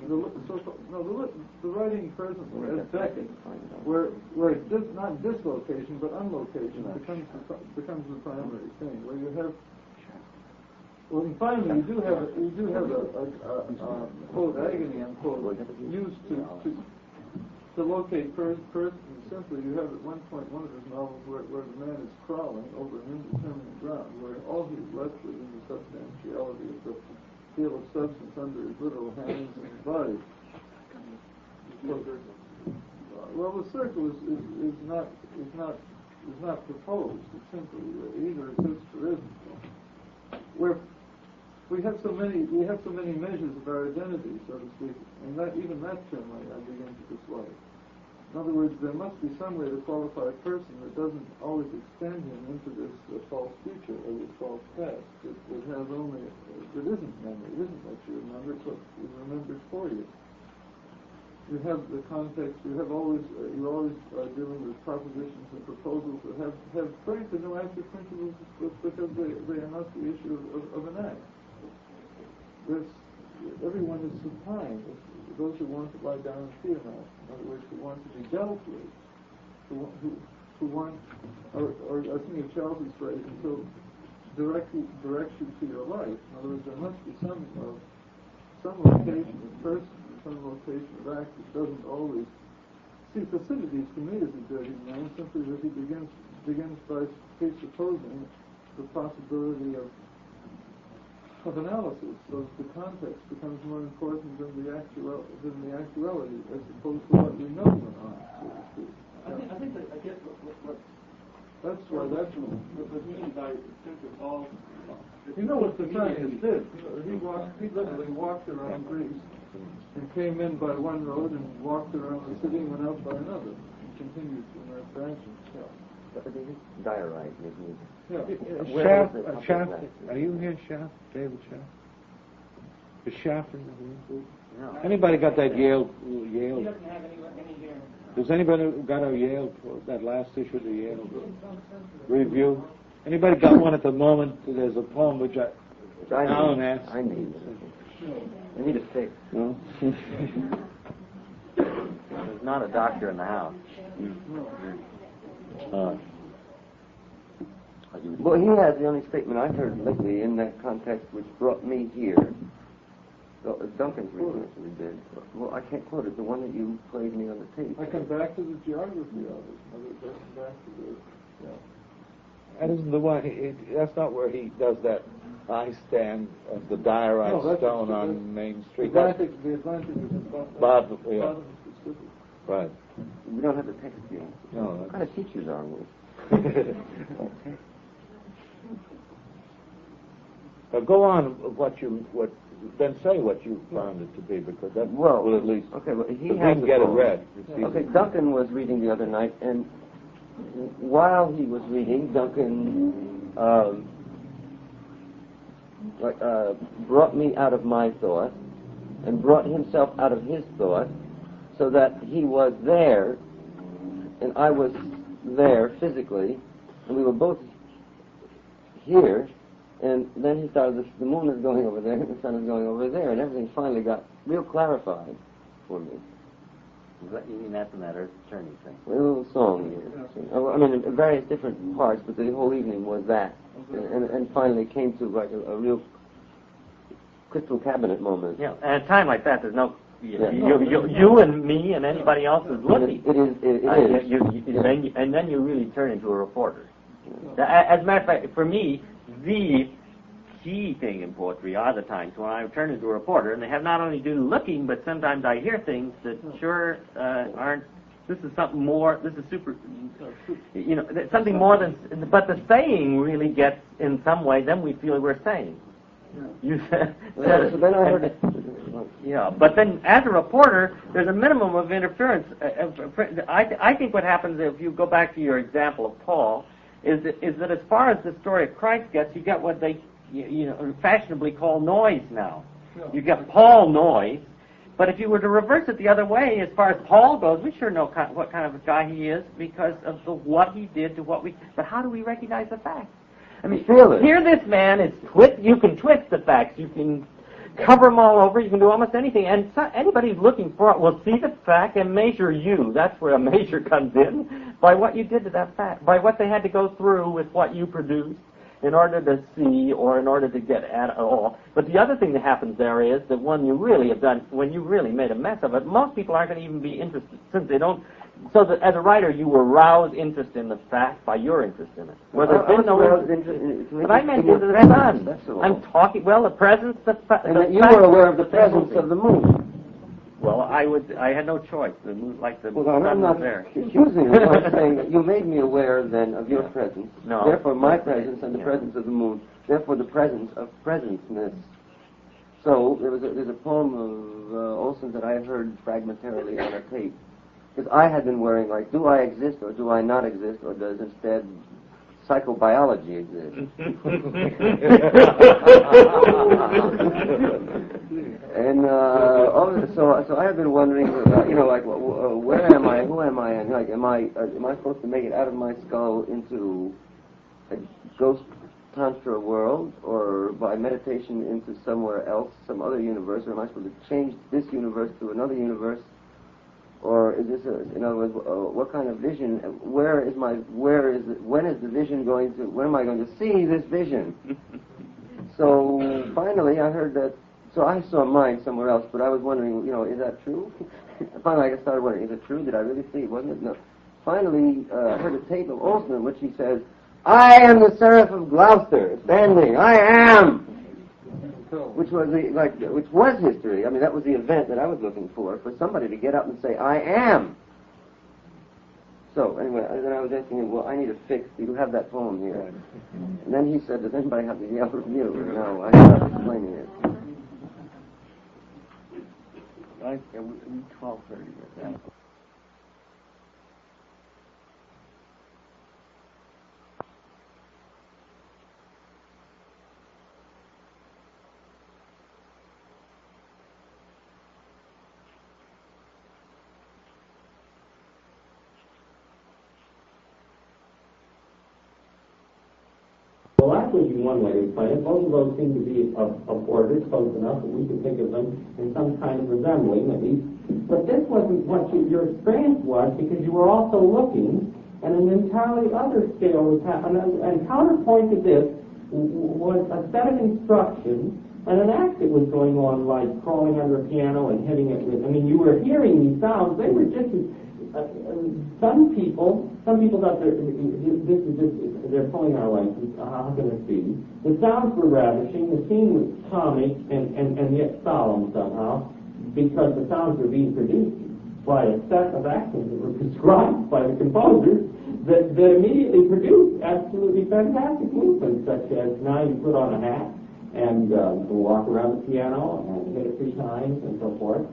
S4: The writing presently as Beckett, where it's not dislocation but unlocation becomes the primary thing. Where you have. Well, and finally, you do have a quote agony unquote used to locate person. Simply, you have at one point one of his novels where the man is crawling over an indeterminate ground, where all he's left with is the substantiality of the feel of substance under his literal hands and body. Well, the circle is not proposed. It's simply either exists or isn't. Where we have so many measures of our identity, so to speak, and even that term I begin to dislike. In other words, there must be some way to qualify a person that doesn't always extend him into this false future or this false past. It has only, it isn't memory, it isn't what you remember, it's what is remembered for you. You have the context, you always are dealing with propositions and proposals that have frankly no active principles because they are not the issue of an act. Everyone is supine. Those who want to lie down and fear not. In other words, who want to be dealt with, who want, or I think of Charles's phrase, until direction to your life. In other words, there must be some location of person, some location of act that doesn't always. See, Thucydides to me is a dirty man simply that he begins by presupposing the possibility of analysis, so the context becomes more important than the actuality, as opposed to what we know went on, so to speak.
S5: I think that I guess what
S4: that's why that's
S5: what means by simply all.
S4: You know what Thucydides did? He literally walked around Greece and came in by one road and walked around the city and went out by another and continued in that fashion.
S9: Diorite, isn't it?
S4: Yeah.
S3: Shaft, are you here, Shaft? David Shaft? Is Shaft in the room?
S9: No.
S3: Anybody got that Yale?
S6: He doesn't have any here.
S3: Does anybody got a Yale, that last issue of the Yale Review? Anybody got one at the moment? There's a poem which Alan asked.
S9: I need a fix.
S3: No?
S9: There's not a doctor in the house. Well, he has the only statement I've heard lately in that context which brought me here. Duncan's recently did. Well, I can't quote it. The one that you played me on the tape.
S4: I come back to the geography of it. Back to the. Yeah.
S3: That isn't the one. That's not where he does that. I stand of the diorite stone on Main Street.
S4: The Atlantic is in
S3: Bob, yeah. Right.
S9: We don't have the text yet.
S3: No.
S9: What kind of teachers are we?
S3: Go on. Then say what you found it to be, because that will at least.
S9: Okay. Well, he
S3: has to get it read.
S9: Okay. Duncan was reading the other night, and while he was reading, Duncan brought me out of my thought and brought himself out of his thought, so that he was there and I was there physically, and we were both here, and then he started, the moon is going over there, and the sun is going over there, and everything finally got real clarified for me.
S2: You mean that's a matter of turning thing?
S9: A little song, yeah. I mean, in various different parts, but the whole evening was that, and finally came to like a real crystal cabinet moment.
S2: Yeah, at a time like that, there's no. You and me and anybody else is looking.
S9: It is.
S2: And then you really turn into a reporter. As a matter of fact, for me, the key thing in poetry are the times when I turn into a reporter, and they have not only to do looking, but sometimes I hear things that sure aren't. This is something more. This is super. Something more than. But the saying really gets in some way. Then we feel we're saying. You said.
S9: So then I heard it.
S2: Yeah, but then as a reporter, there's a minimum of interference. I think what happens if you go back to your example of Paul is that as far as the story of Christ gets, you get what they fashionably call noise now. You get Paul noise, but if you were to reverse it the other way, as far as Paul goes, we sure know what kind of a guy he is because of what he did to what we. But how do we recognize the facts? I mean, here this man is you can twist the facts, you can cover them all over, you can do almost anything, and anybody who's looking for it will see the fact and measure you. That's where a measure comes in, by what you did to that fact, by what they had to go through with what you produced in order to see or in order to get at it all. But the other thing that happens there is that when you really have done, when you really made a mess of it, most people aren't going to even be interested, since they don't. So that as a writer, you arouse interest in the fact by your interest in it. Where there's been no interest. But I meant into the sun. I'm talking. Well, the presence.
S9: And you were aware of the presence of the moon.
S2: Well, I had no choice. The moon, like the sun
S9: I'm not
S2: was there.
S9: accusing you. I'm saying that you made me aware then of your presence.
S2: No.
S9: Therefore, my presence and the presence of the moon. Therefore, the presence of presenceness. So there's a poem of Olson's that I heard fragmentarily on a tape. Because I had been worrying, like, do I exist or do I not exist, or does instead psychobiology exist? And so I have been wondering, like, where am I? Who am I? And like, am I supposed to make it out of my skull into a ghost tantra world, or by meditation into somewhere else, some other universe, or am I supposed to change this universe to another universe? Or is this, in other words, what kind of vision? When is the vision going to? When am I going to see this vision? So finally, I heard that. So I saw mine somewhere else, but I was wondering, is that true? Finally, I started wondering, is it true? Did I really see it? Wasn't it? No. Finally, I heard a tape of Olson in which he says, "I am the Seraph of Gloucester, standing. I am." Which was history. I mean, that was the event that I was looking for somebody to get up and say, "I am." So, anyway, then I was asking him, well, I need a fix. Do you have that poem here? And then he said, does anybody have the Yale Review? No, I stopped explaining it.
S5: Right, yeah, we 12:30.
S2: Well, that would be one way to explain it. Both of those seem to be of orders close enough that we can think of them in some kind of resembling, at least. But this wasn't what your experience was, because you were also looking, and an entirely other scale was happening. And counterpoint to this was a set of instructions and an act that was going on, like crawling under a piano and hitting it with. I mean, you were hearing these sounds. They were just some people thought they're pulling our license. How can it be? The sounds were ravishing. The scene was comic and yet solemn somehow, because the sounds were being produced by a set of actions that were prescribed by the composers that immediately produced absolutely fantastic movements, such as now you put on a hat and walk around the piano and hit it 3 times and so forth.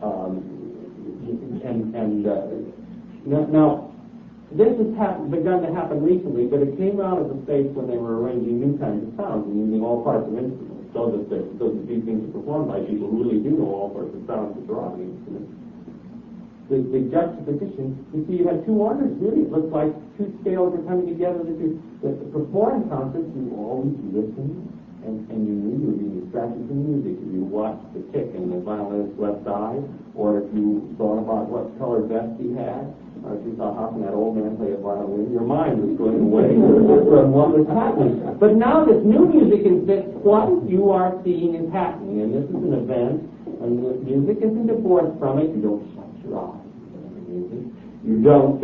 S2: Now, this has begun to happen recently, but it came out of the space when they were arranging new kinds of sounds and using all parts of instruments, so that these things are performed by people who really do know all parts of sounds that draw the instruments. The juxtaposition, you see, you had 2 orders, really. It looked like 2 scales were coming together. The performing concerts, you always listen, and you knew you were being distracted from music. If you watched the tick in the violinist's left eye, or if you thought about what color vest he had, or if you saw how can that old man play a violin, your mind was going away from what was happening. But now this new music insists what you are seeing is happening, and this is an event, and the music isn't divorced from it. You don't shut your eyes to the music. You don't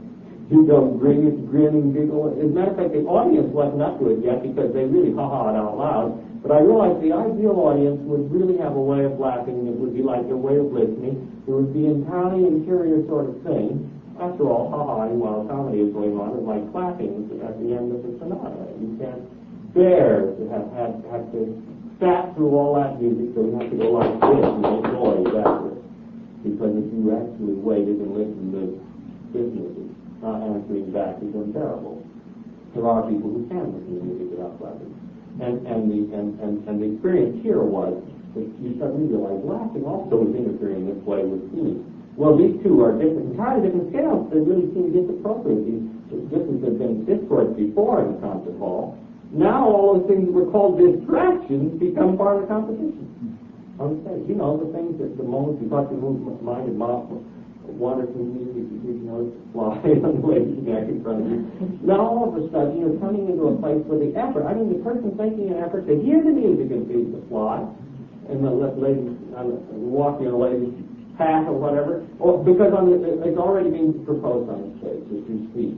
S2: grin and giggle. As a matter of fact, the audience wasn't up to it yet because they really ha-ha'd out loud. But I realized the ideal audience would really have a way of laughing. It would be like their way of listening. It would be an entirely interior sort of thing. After all, ha-ha'ing while comedy is going on is like clapping at the end of the sonata. You can't bear to have to sat through all that music, so you have to go like this and make noise after it. Because if you actually waited and listened to businesses not answering back is unbearable. There are people who can listen to music without clapping. And the experience here was that you suddenly realize laughing also is interfering this way with feeling. Well, these 2 are entirely different scales. They really seem disappropriate. Just as there's been discourse before in the concert hall, now all those things that were called distractions become part of the competition. On stage, the things that the moment you thought you moved mind and mouth, wonderful music, you notice fly on the lady's neck in front of you. Now all of a sudden you're coming into a place where the effort, the person making an effort to hear the music and see the fly, and the lady walking on a lady's path or whatever, or because it's already being proposed on the stage as you speak,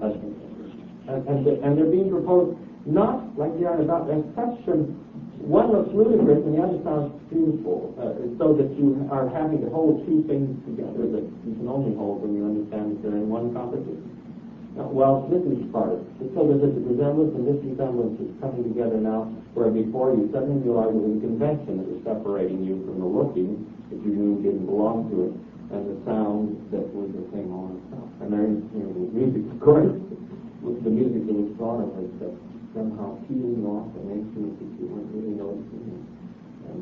S2: and they're being proposed not like they are about. There's such one looks ludicrous and the other sounds beautiful, so that you are having to hold 2 things together that you can only hold when you understand that they're in one competition. Well, this is part of it. So there's this resemblance, and this resemblance is coming together now, where before you suddenly realize it was a convention that was separating you from the looking that you knew didn't belong to it.
S9: and the sound that was the thing all itself. And there's, the music, of course, the music that was thought of as somehow peeling off an instrument that you weren't really noticing, and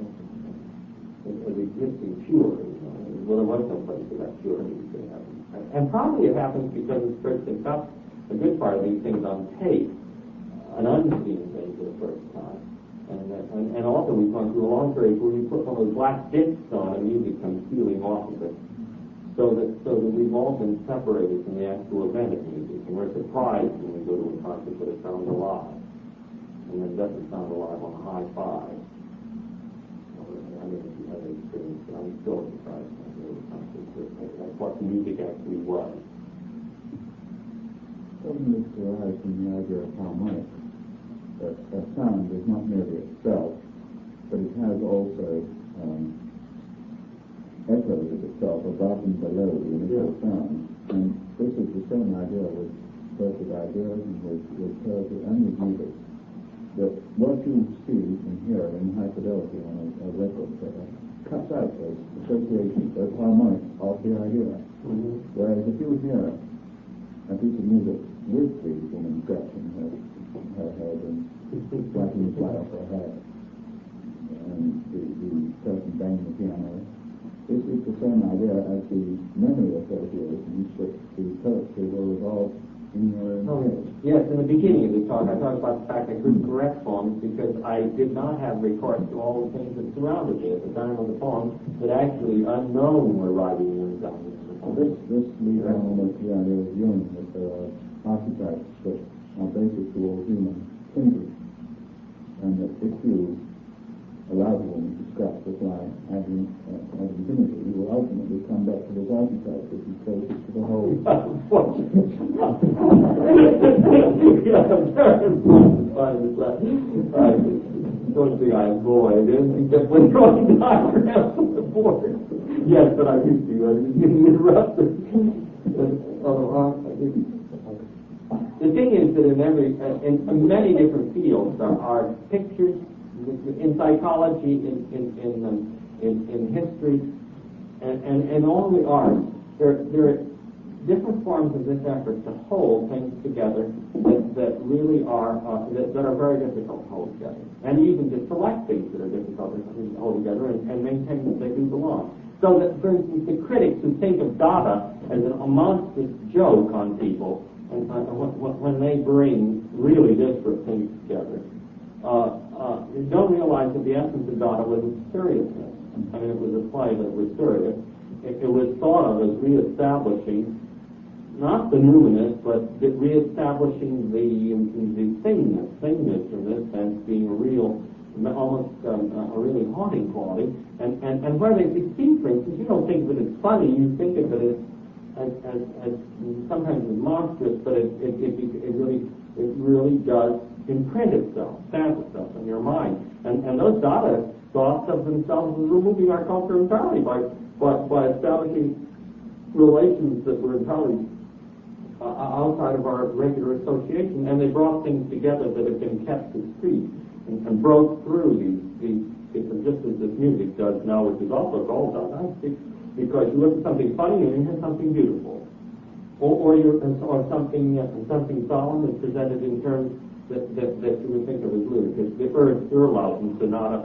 S9: as existing pure. Well, there was no place for that purity to happen. And probably it happens because it's first picked up a good part of these things on tape, an unseen thing for the first time. And also we've gone through a long period where we put one of those black discs on and music comes peeling off of it. So that we've all been separated from the actual event of music, and we're surprised when we go to a concert that it sounds alive, and it doesn't sound alive on a high five. I mean, if you have experience, but I'm still surprised when I go to a concert that's what the music actually was.
S10: Something that's derived from the idea of harmonics, that a sound is not merely itself, but it has also echoes of itself above and below the initial sound. And this is the same idea with poetic ideas and with poetry and with music. That what you see and hear in high fidelity on a record player cuts out those associations, those harmonics of the idea.
S9: Mm-hmm.
S10: Whereas if you hear a piece of music with the woman scratching her head and striking the fly off her head, and the person banging the piano, this is the same idea as the memory associations that the poetry will evolve in your own head.
S9: Yes, in the beginning of the talk, I talked about the fact I couldn't correct poems because I did not have recourse to all the things that surrounded me at the time of the poem that actually unknown were writing them down.
S10: This leads on almost the idea of Jung, that there are archetypes that are basic to all human thinking, and that if you allow the woman to scratch the fly ad infinity, you will ultimately come back to this archetype that is closest to the whole.
S9: Don't think I avoid it, except when drawing diagrams on the board. Yes, but I used to. I was getting interrupted. The thing is that in many different fields there are pictures. In psychology, in history, and all the arts, there are different forms of this effort to hold things together that really are that are very difficult to hold together, and even to select things that are difficult to hold together and maintain that they do belong. So that, for instance, the critics who think of Dada as a monstrous joke on people, and when they bring really disparate things together, don't realize that the essence of Dada was seriousness. I mean, it was a play that was serious. It was thought of as reestablishing not the numinous, but reestablishing the thingness in this sense being a real, almost a really haunting quality. And where they succeed, for instance, you don't think of it as funny. You think of it as sometimes as monstrous, but it really does imprint itself, stamp itself in your mind. And those Dada thoughts of themselves as removing our culture entirely by establishing relations that were entirely outside of our regular association, and they brought things together that have been kept discreet and broke through these just as this music does now, which is also called Dada, because you look at something funny and you hear something beautiful, or something solemn is presented in terms that you would think of as ludicrous. The Urlauten sonata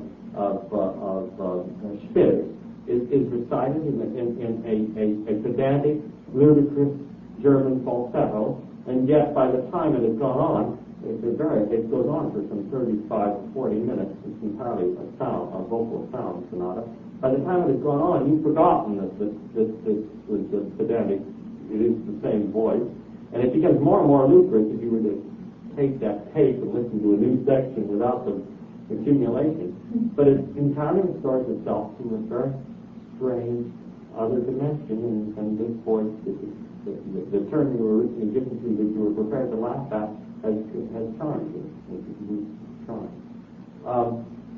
S9: of Spitz is recited in a pedantic, ludicrous German falsetto, and yet by the time it has gone on, it goes on for some 35 to 40 minutes. It's entirely a vocal sound sonata. By the time it has gone on, you've forgotten that this was the pedantic. It is the same voice, and it becomes more and more ludicrous if you were to take that tape and listen to a new section without the accumulation. But it entirely restores itself to a very strange other dimension, and this voice, the term you were originally given to that you were prepared to laugh at, has charmed you. It's charmed.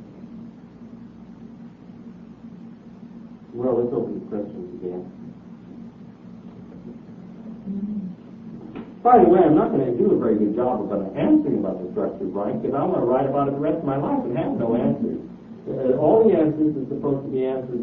S9: Well, let's open the questions again. By the way, I'm not going to do a very good job of answering about the structure of writing, because I'm going to write about it the rest of my life and have no answers.
S11: All the answers are supposed to be answers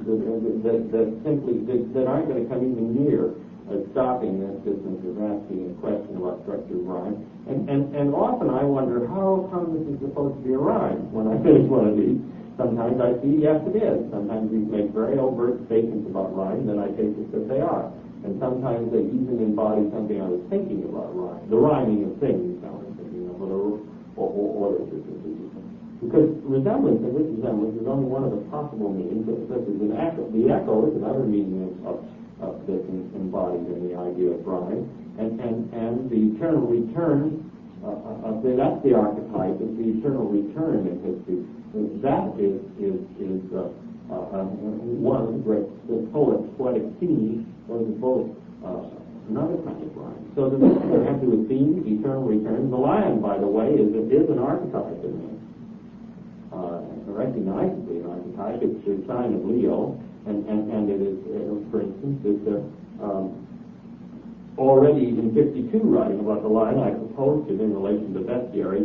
S11: that aren't going to come even near stopping this business of asking a question about structure of rhyme. And often I wonder how come this is supposed to be a rhyme when I finish one of these. Sometimes I see, yes, it is. Sometimes we make very overt statements about rhyme, then I take it that they are. And sometimes they even embody something I was thinking about rhyme. The rhyming of things I was thinking of, because resemblance, and this resemblance is only one of the possible meanings. This is an echo. The echo is another meaning of that's embodied in the idea of rhyme. And the eternal return, that's the archetype, is the eternal return in history. That is one of the great poetic themes, or the poet, another kind of rhyme. So the they have to do with themes, eternal return. The lion, by the way, is an archetype in there. Recognizably an archetype. It's the sign of Leo, and it is, for instance, it's already in 52 writing about the lion, I proposed it in relation to bestiaries.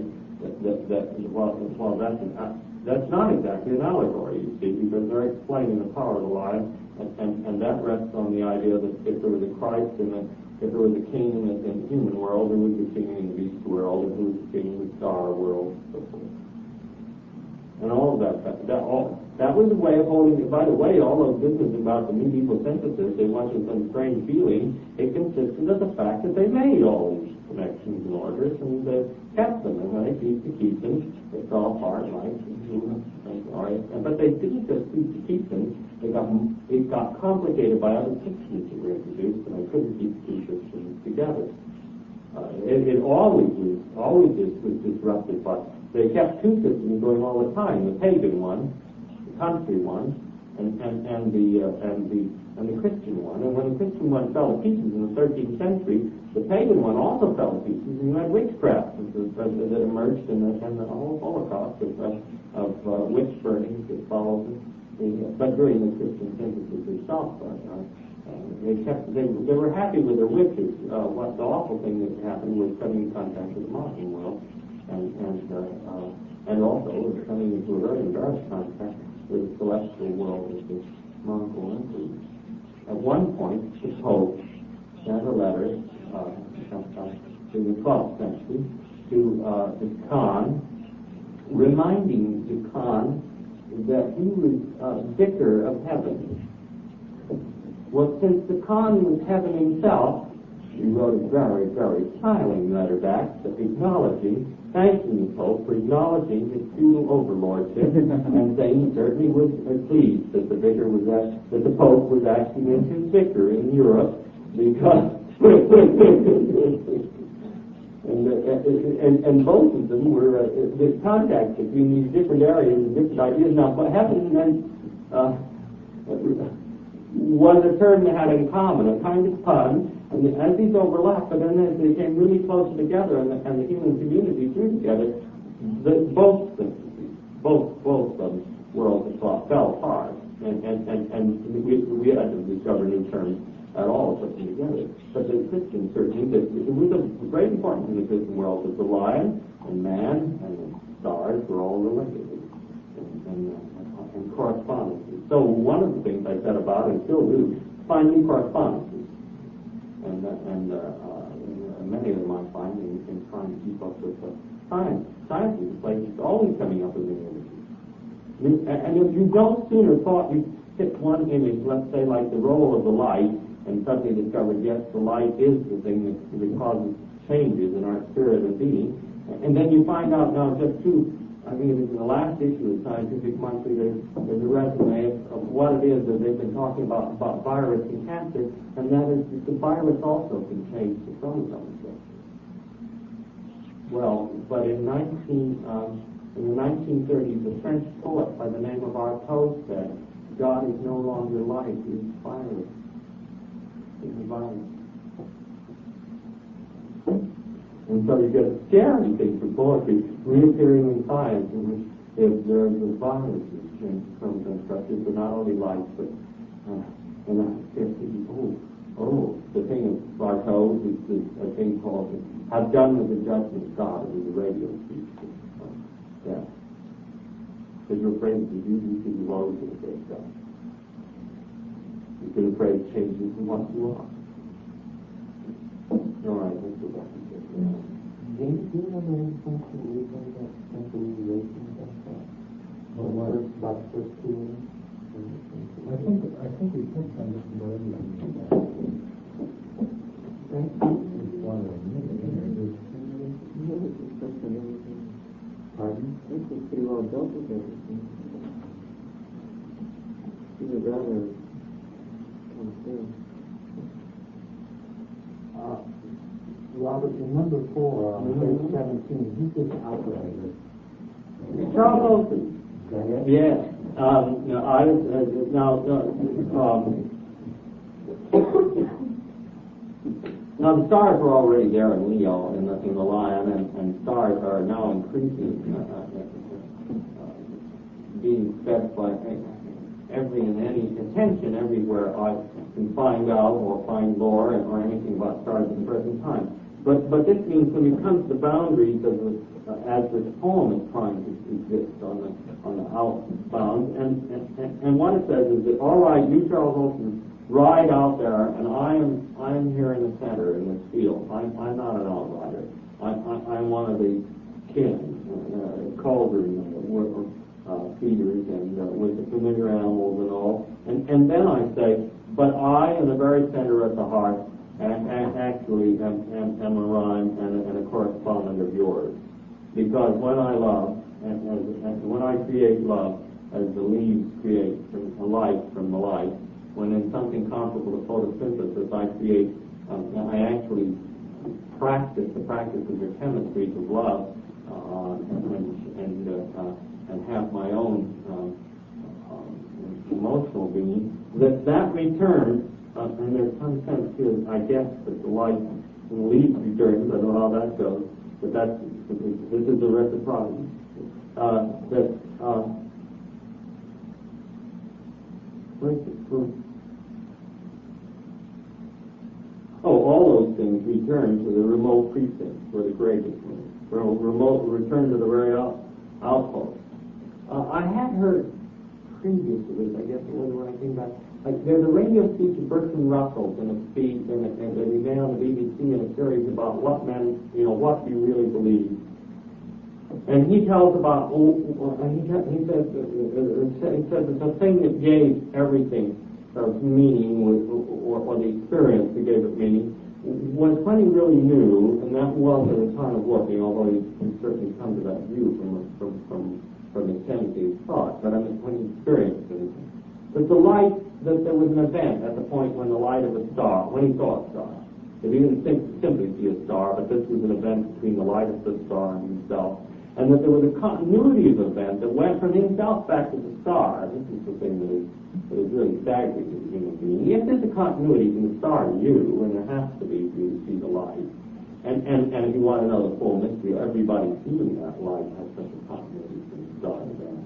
S11: That's not exactly an allegory, you see, because they're explaining the power of the lion, and that rests on the idea that if there was a Christ and if there was a king in the human world, there was a king in the beast world, and there was a king in the star world, and so forth. And all of that was a way of holding it. By the way, all those business about the medieval synthesis, they wanted some strange feeling. It consisted of the fact that they made all these connections and orders, and they kept them, and when they ceased to keep them, they fell apart like but they didn't just cease to keep them. It got complicated by other systems that were introduced, and they couldn't keep the two systems together. It always was disrupted by. They kept two systems going all the time: the pagan one, the country one, and the Christian one. And when the Christian one fell to pieces in the 13th century, the pagan one also fell to pieces. And you had witchcraft that emerged in the whole Holocaust of witch burnings that followed. But during the Christian synthesis itself, they were happy with their witches. What the awful thing that happened was coming in contact with the Muslim world. And also was coming into a very embarrassed contact with the celestial world of the Mongol Emperor. At one point, the Pope sent a letter in the 12th century to the Khan, reminding the Khan that he was vicar of heaven. Well, since the Khan was heaven himself, he wrote a very, very smiling letter back thanking the Pope for acknowledging his feudal overlordship and saying he certainly was pleased that the Pope was acting as his vicar in Europe because and both of them were the contact between these different areas and different ideas. Now, what happened was a term they had in common, a kind of pun. And as these overlapped, but then as they came really close together, and the human community grew together, both worlds of thought fell apart, and we had to discover new terms at all to put them together. But the Christians certainly, it was of great importance in the Christian world that the lion and man and the stars were all related and correspondences. So one of the things I said about, and still do, finding correspondences. And many of them I find in trying to keep up with science. Science is a place that's always coming up with new images. And if you don't sooner thought you pick one image, let's say like the role of the light, and suddenly discovered, yes, the light is the thing that causes changes in our spirit of being, and then you find out now just I think it is in the last issue of Scientific Monthly, there's a resume of what it is that they've been talking about virus and cancer, and that is that the virus also can change the chromosome structure. Well, but in the 1930s, a French poet by the name of Artaud said, God is no longer light, he is virus. He's a virus. And so you get a scary thing for poetry reappearing in science in which they observe the viruses in chromosome structures, but not only light, but and that scares people. The thing of Barthes is a thing called "Have done with the judgment of God" is a radio speech. Yeah. Because you're afraid of disease, because you've always been afraid of God. You've been afraid of changing from what you are. All right, let's go back and check it out.
S12: James, do you remember anything to read about central relation about that? Or what about first two? I think we touched on this already. Thank you.
S9: Pardon? This is pretty well dealt with everything. He would rather come through.
S12: Robert, in number 4, on page 17, who's this outrider?
S11: Charles Olson. Yes. Now, I was now the stars were already there in Leo in the Lion, and stars are now increasing, being fed by every and any attention everywhere I can find out or find lore or anything about stars at the present time. But this means when you come to the boundaries of as this poem is trying to exist on the outbound, and what it says is that, all right, you, Charles Olson, ride out there, and I'm here in the center in this field. I'm not an outrider. I'm one of the kin, cauldron feeders, and with the familiar animals and all. And then I say, but I, in the very center at the heart, actually am a rhyme and a correspondent of yours. Because when I love, and when I create love, as the leaves create a light from the light, when in something comparable to photosynthesis, I actually practice the practice of your chemistry of love, and have my own emotional being, that returns, and there's some sense here, I guess, that the light and the leaves returns. I don't know how that goes, but this is the reciprocity. All those things return to the remote precincts where the greatest is. Return to the very outpost. I had heard previous to this, I guess it was when I came back, like there's a radio speech of Bertrand Russell in a speech that he made on the BBC in a series about what you really believe. And he tells about, he says the thing that gave everything meaning or the experience that gave it meaning was when he really knew, and that was at the time of looking, although he certainly come to that view from his tendency of thought, but I mean when he experienced it, that the light, that there was an event at the point when the light of a star, when he saw a star, that he didn't simply see a star, but this was an event between the light of the star and himself, and that there was a continuity of event that went from himself back to the star. This is the thing that is really staggering to the human being. If there's a continuity from the star to you, and there has to be for you to see the light, and if you want to know the full mystery, everybody seeing that light has such a continuity from the star to them.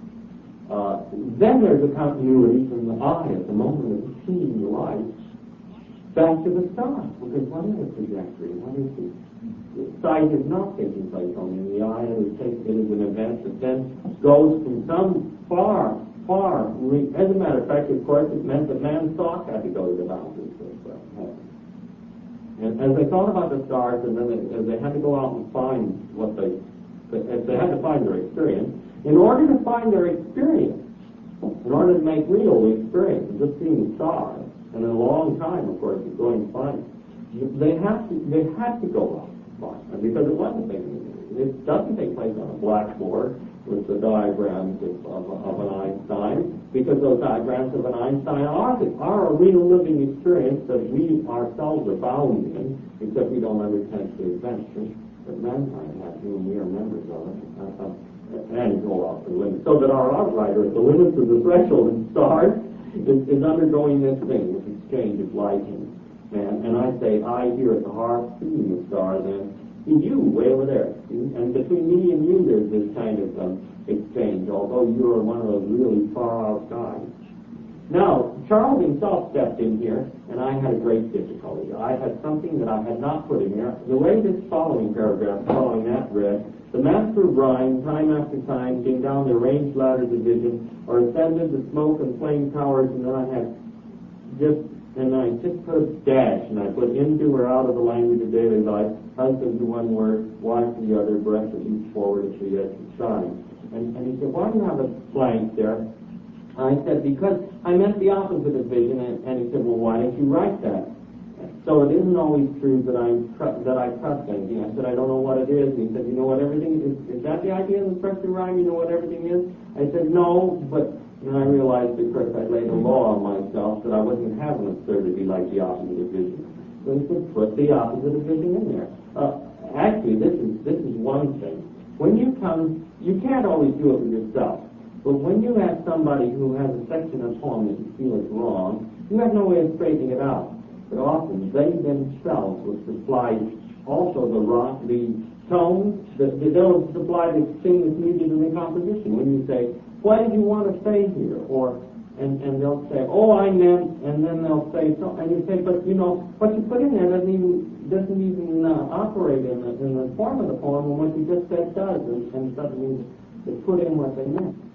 S11: Then there's a continuity from the eye at the moment of seeing the light back to the star, because what is the trajectory? What is the sight is not taking place only in the eye, and it is an event that then goes from some far, as a matter of fact, of course, it meant that man's thought had to go to the boundaries of heaven. And as they thought about the stars, and then as they had to go out and find as they had to find their experience, in order to find their experience, in order to make real the experience of just seeing the stars, and in a long time, of course, of going to find it, they had to go out. Because it wasn't it doesn't take place on a blackboard with the diagrams of an Einstein, because those diagrams of an Einstein are a real living experience that we ourselves are bound in, except we don't ever tend to adventure, but mankind has to, and we are members of it, and go out the limits. So that our outrider at the limits of the threshold of stars is undergoing this thing, this exchange of light and I say, I here at the heart, seeing the stars, and you way over there. And between me and you, there's this kind of exchange, although you're one of those really far out guys. Now, Charles himself stepped in here, and I had a great difficulty. I had something that I had not put in there. The way this following paragraph, following that read, the master of rhyme, time after time, came down the arranged ladders of vision, or ascended the smoke and flame towers, and then I just put a dash, and I put into or out of the language of daily life, husband to one word, wife to the other, breath of each forward as the edge of shine. And he said, why do you have a blank there? I said, because I meant the opposite of vision, and he said, well, why didn't you write that? So it isn't always true that I trust anything. I said, I don't know what it is. And he said, you know what everything is? Is that the idea in the structure rhyme? You know what everything is? I said, no, but then I realized, of course, I laid a law on myself that I wasn't having absurdity like the opposite of vision. So he said, put the opposite of vision in there. Actually, this is one thing. When you come, you can't always do it with yourself. But when you have somebody who has a section of poem that you feel is wrong, you have no way of straightening it out. But often they themselves will supply also the tone, they'll supply the thing that's needed in the composition. When you say, what did you want to say here? And they'll say, oh, I meant, and then they'll say, so, and you say, but you know, what you put in there doesn't even operate in the form of the poem, and what you just said does, and suddenly they put in what they meant.